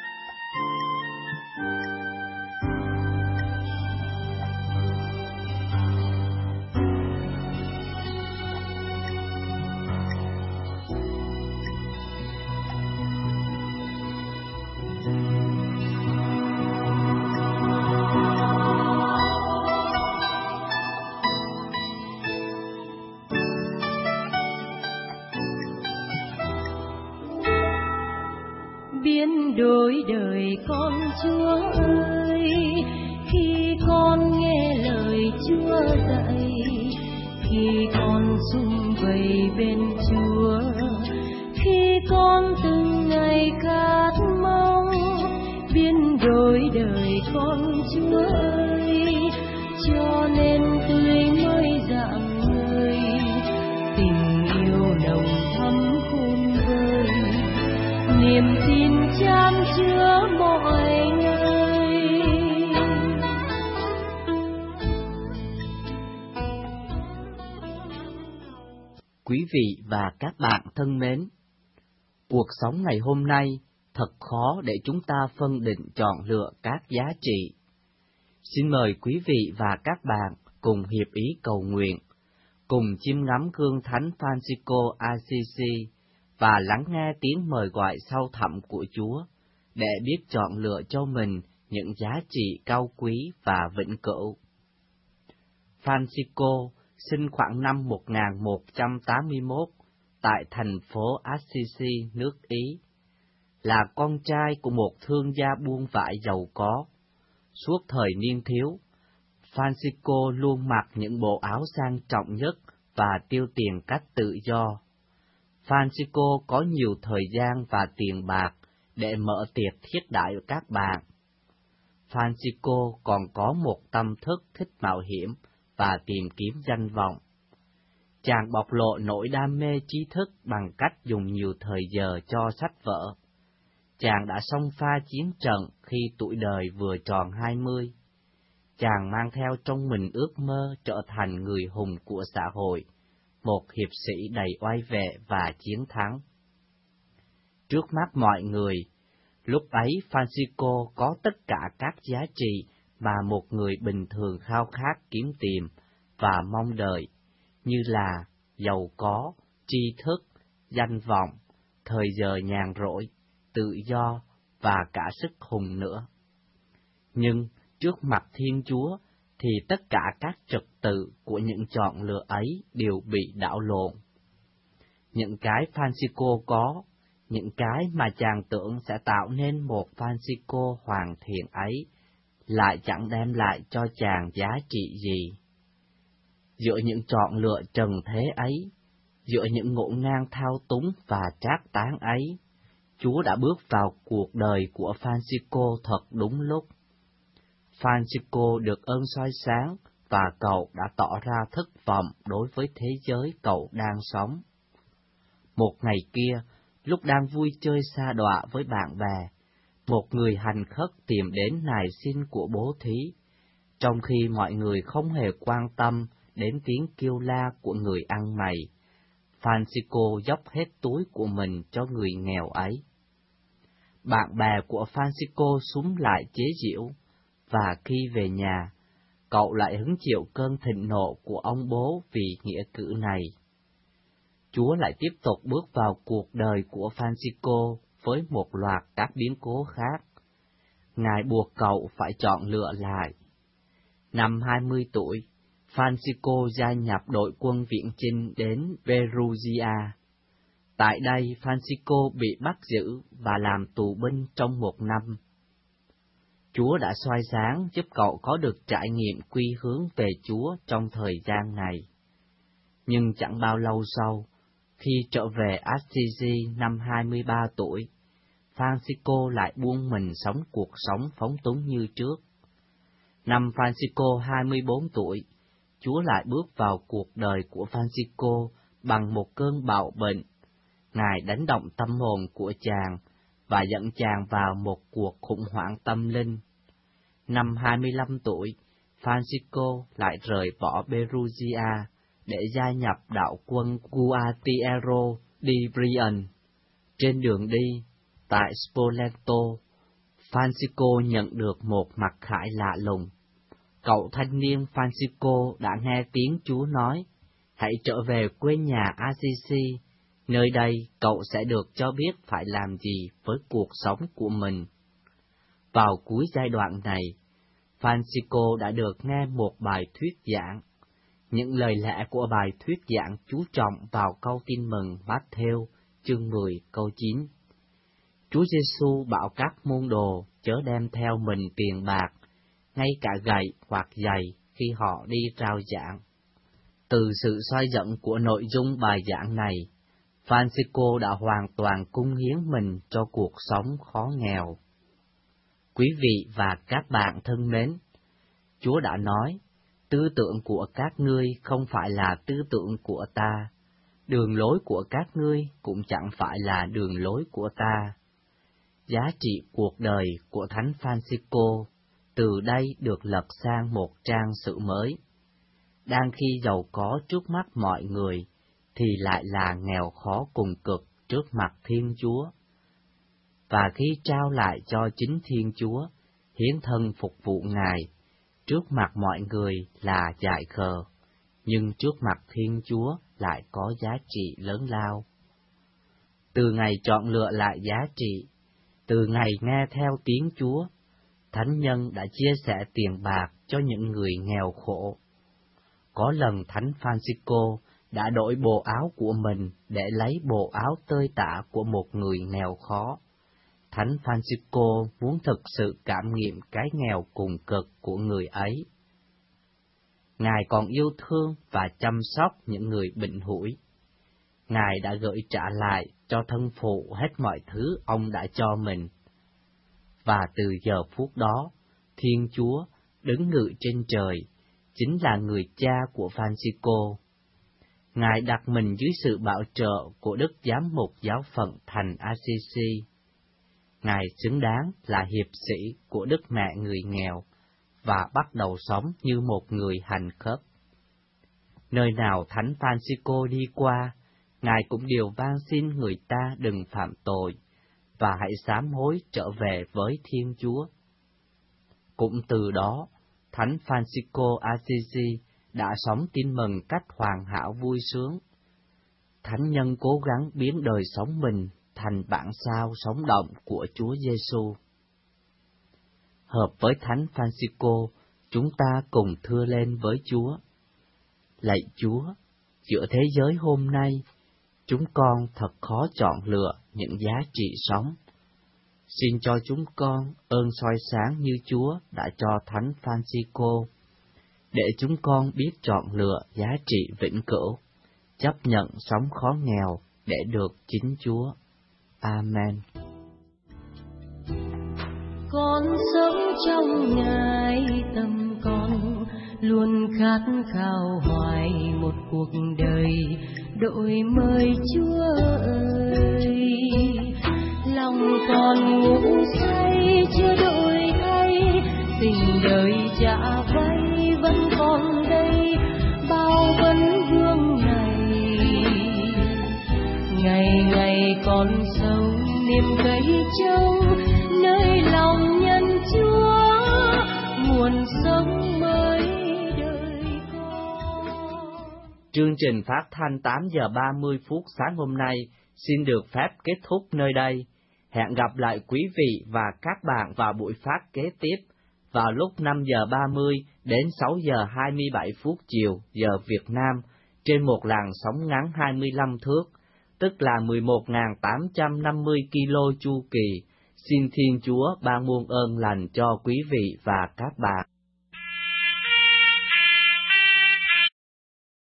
G: Biến đổi đời con Chúa ơi, khi con nghe lời Chúa dạy, khi con sum vầy bên Chúa, khi con từng ngày khát mong. Biến đổi đời con Chúa ơi, cho nên tươi mới rạng ngời, tình yêu nồng thắm khôn vơi, niềm tin chan chứa mọi ngày.
A: Quý vị và các bạn thân mến, cuộc sống ngày hôm nay thật khó để chúng ta phân định chọn lựa các giá trị. Xin mời quý vị và các bạn cùng hiệp ý cầu nguyện, cùng chiêm ngắm gương Thánh Francisco Assisi và lắng nghe tiếng mời gọi sâu thẳm của Chúa để biết chọn lựa cho mình những giá trị cao quý và vĩnh cửu. Francisco sinh khoảng năm 1181 tại thành phố Assisi, nước Ý. Là con trai của một thương gia buôn vải giàu có. Suốt thời niên thiếu, Francisco luôn mặc những bộ áo sang trọng nhất và tiêu tiền cách tự do. Francisco có nhiều thời gian và tiền bạc để mở tiệc thiết đãi các bạn. Francisco còn có một tâm thức thích mạo hiểm và tìm kiếm danh vọng. Chàng bộc lộ nỗi đam mê trí thức bằng cách dùng nhiều thời giờ cho sách vở. Chàng đã xông pha chiến trận khi tuổi đời vừa tròn 20. Chàng mang theo trong mình ước mơ trở thành người hùng của xã hội, một hiệp sĩ đầy oai vệ và chiến thắng. Trước mắt mọi người, lúc ấy Francisco có tất cả các giá trị mà một người bình thường khao khát kiếm tìm và mong đợi, như là giàu có, tri thức, danh vọng, thời giờ nhàn rỗi, tự do và cả sức hùng nữa. Nhưng trước mặt Thiên Chúa thì tất cả các trật tự của những chọn lựa ấy đều bị đảo lộn. Những cái Francisco có, những cái mà chàng tưởng sẽ tạo nên một Francisco hoàn thiện ấy, lại chẳng đem lại cho chàng giá trị gì. Giữa những chọn lựa trần thế ấy, giữa những ngổn ngang thao túng và trác tán ấy, Chúa đã bước vào cuộc đời của Francisco thật đúng lúc. Francisco được ơn soi sáng và cậu đã tỏ ra thất vọng đối với thế giới cậu đang sống. Một ngày kia, lúc đang vui chơi sa đọa với bạn bè, một người hành khất tìm đến nài xin của bố thí, trong khi mọi người không hề quan tâm đến tiếng kêu la của người ăn mày. Francisco dốc hết túi của mình cho người nghèo ấy. Bạn bè của Francisco xúm lại chế giễu, và khi về nhà, cậu lại hứng chịu cơn thịnh nộ của ông bố vì nghĩa cử này. Chúa lại tiếp tục bước vào cuộc đời của Francisco với một loạt các biến cố khác. Ngài buộc cậu phải chọn lựa lại. Năm 20 tuổi, Francisco gia nhập đội quân viện chinh đến Perugia. Tại đây, Francisco bị bắt giữ và làm tù binh trong 1 năm. Chúa đã soi sáng giúp cậu có được trải nghiệm quy hướng về Chúa trong thời gian này. Nhưng chẳng bao lâu sau, khi trở về Assisi năm 23 tuổi, Francisco lại buông mình sống cuộc sống phóng túng như trước. Năm Francisco 24 tuổi, Chúa lại bước vào cuộc đời của Francisco bằng một cơn bạo bệnh. Ngài đánh động tâm hồn của chàng và dẫn chàng vào một cuộc khủng hoảng tâm linh. Năm 25 tuổi, Francisco lại rời bỏ Perugia để gia nhập đạo quân Gualtiero di Brian. Trên đường đi, tại Spoleto, Francisco nhận được một mặc khải lạ lùng. Cậu thanh niên Francisco đã nghe tiếng Chúa nói, hãy trở về quê nhà Assisi, nơi đây cậu sẽ được cho biết phải làm gì với cuộc sống của mình. Vào cuối giai đoạn này, Francisco đã được nghe một bài thuyết giảng. Những lời lẽ của bài thuyết giảng chú trọng vào câu tin mừng Matthew chương 10 câu 9. Chúa Giêsu bảo các môn đồ chớ đem theo mình tiền bạc, ngay cả gậy hoặc giày khi họ đi rao giảng. Từ sự soi dẫn của nội dung bài giảng này, Francisco đã hoàn toàn cúng hiến mình cho cuộc sống khó nghèo. Quý vị và các bạn thân mến, Chúa đã nói, tư tưởng của các ngươi không phải là tư tưởng của ta, đường lối của các ngươi cũng chẳng phải là đường lối của ta. Giá trị cuộc đời của Thánh Francisco từ đây được lật sang một trang sử mới. Đang khi giàu có trước mắt mọi người, thì lại là nghèo khó cùng cực trước mặt Thiên Chúa. Và khi trao lại cho chính Thiên Chúa, hiến thân phục vụ Ngài, trước mặt mọi người là dại khờ, nhưng trước mặt Thiên Chúa lại có giá trị lớn lao. Từ ngày chọn lựa lại giá trị, từ ngày nghe theo tiếng Chúa, Thánh nhân đã chia sẻ tiền bạc cho những người nghèo khổ. Có lần Thánh Francisco đã đổi bộ áo của mình để lấy bộ áo tơi tả của một người nghèo khó. Thánh Francisco muốn thực sự cảm nghiệm cái nghèo cùng cực của người ấy. Ngài còn yêu thương và chăm sóc những người bệnh hủi. Ngài đã gửi trả lại cho thân phụ hết mọi thứ ông đã cho mình. Và từ giờ phút đó, Thiên Chúa, đứng ngự trên trời, chính là người cha của Francisco. Ngài đặt mình dưới sự bảo trợ của Đức Giám mục giáo phận thành Assisi. Ngài xứng đáng là hiệp sĩ của Đức Mẹ người nghèo và bắt đầu sống như một người hành khất. Nơi nào Thánh Francisco đi qua, Ngài cũng đều van xin người ta đừng phạm tội và hãy sám hối trở về với Thiên Chúa. Cũng từ đó, Thánh Francisco Assisi đã sống tin mừng cách hoàn hảo vui sướng. Thánh nhân cố gắng biến đời sống mình thành bản sao sống động của Chúa Giêsu. Hợp với Thánh Francisco, chúng ta cùng thưa lên với Chúa: Lạy Chúa, giữa thế giới hôm nay, chúng con thật khó chọn lựa những giá trị sống. Xin cho chúng con ơn soi sáng như Chúa đã cho Thánh Francisco, để chúng con biết chọn lựa giá trị vĩnh cửu, chấp nhận sống khó nghèo để được chính Chúa. Amen.
G: Con sống trong Ngài, tâm con luôn khát khao hoài một cuộc đời đổi mới Chúa ơi. Lòng còn ngủ say chưa đổi thay, tình đời trả vay vẫn còn đây, bao vấn vương này. Ngày ngày con sống niềm cấy trông nơi lòng nhân Chúa, nguồn sống mới đời con.
A: Chương trình phát thanh 8 giờ 30 phút sáng hôm nay xin được phép kết thúc nơi đây. Hẹn gặp lại quý vị và các bạn vào buổi phát kế tiếp vào lúc 5 giờ 30 đến 6 giờ 27 phút chiều giờ Việt Nam trên một làn sóng ngắn 25 thước, tức là 11.850 kilo chu kỳ. Xin Thiên Chúa ban muôn ơn lành cho quý vị và các bạn.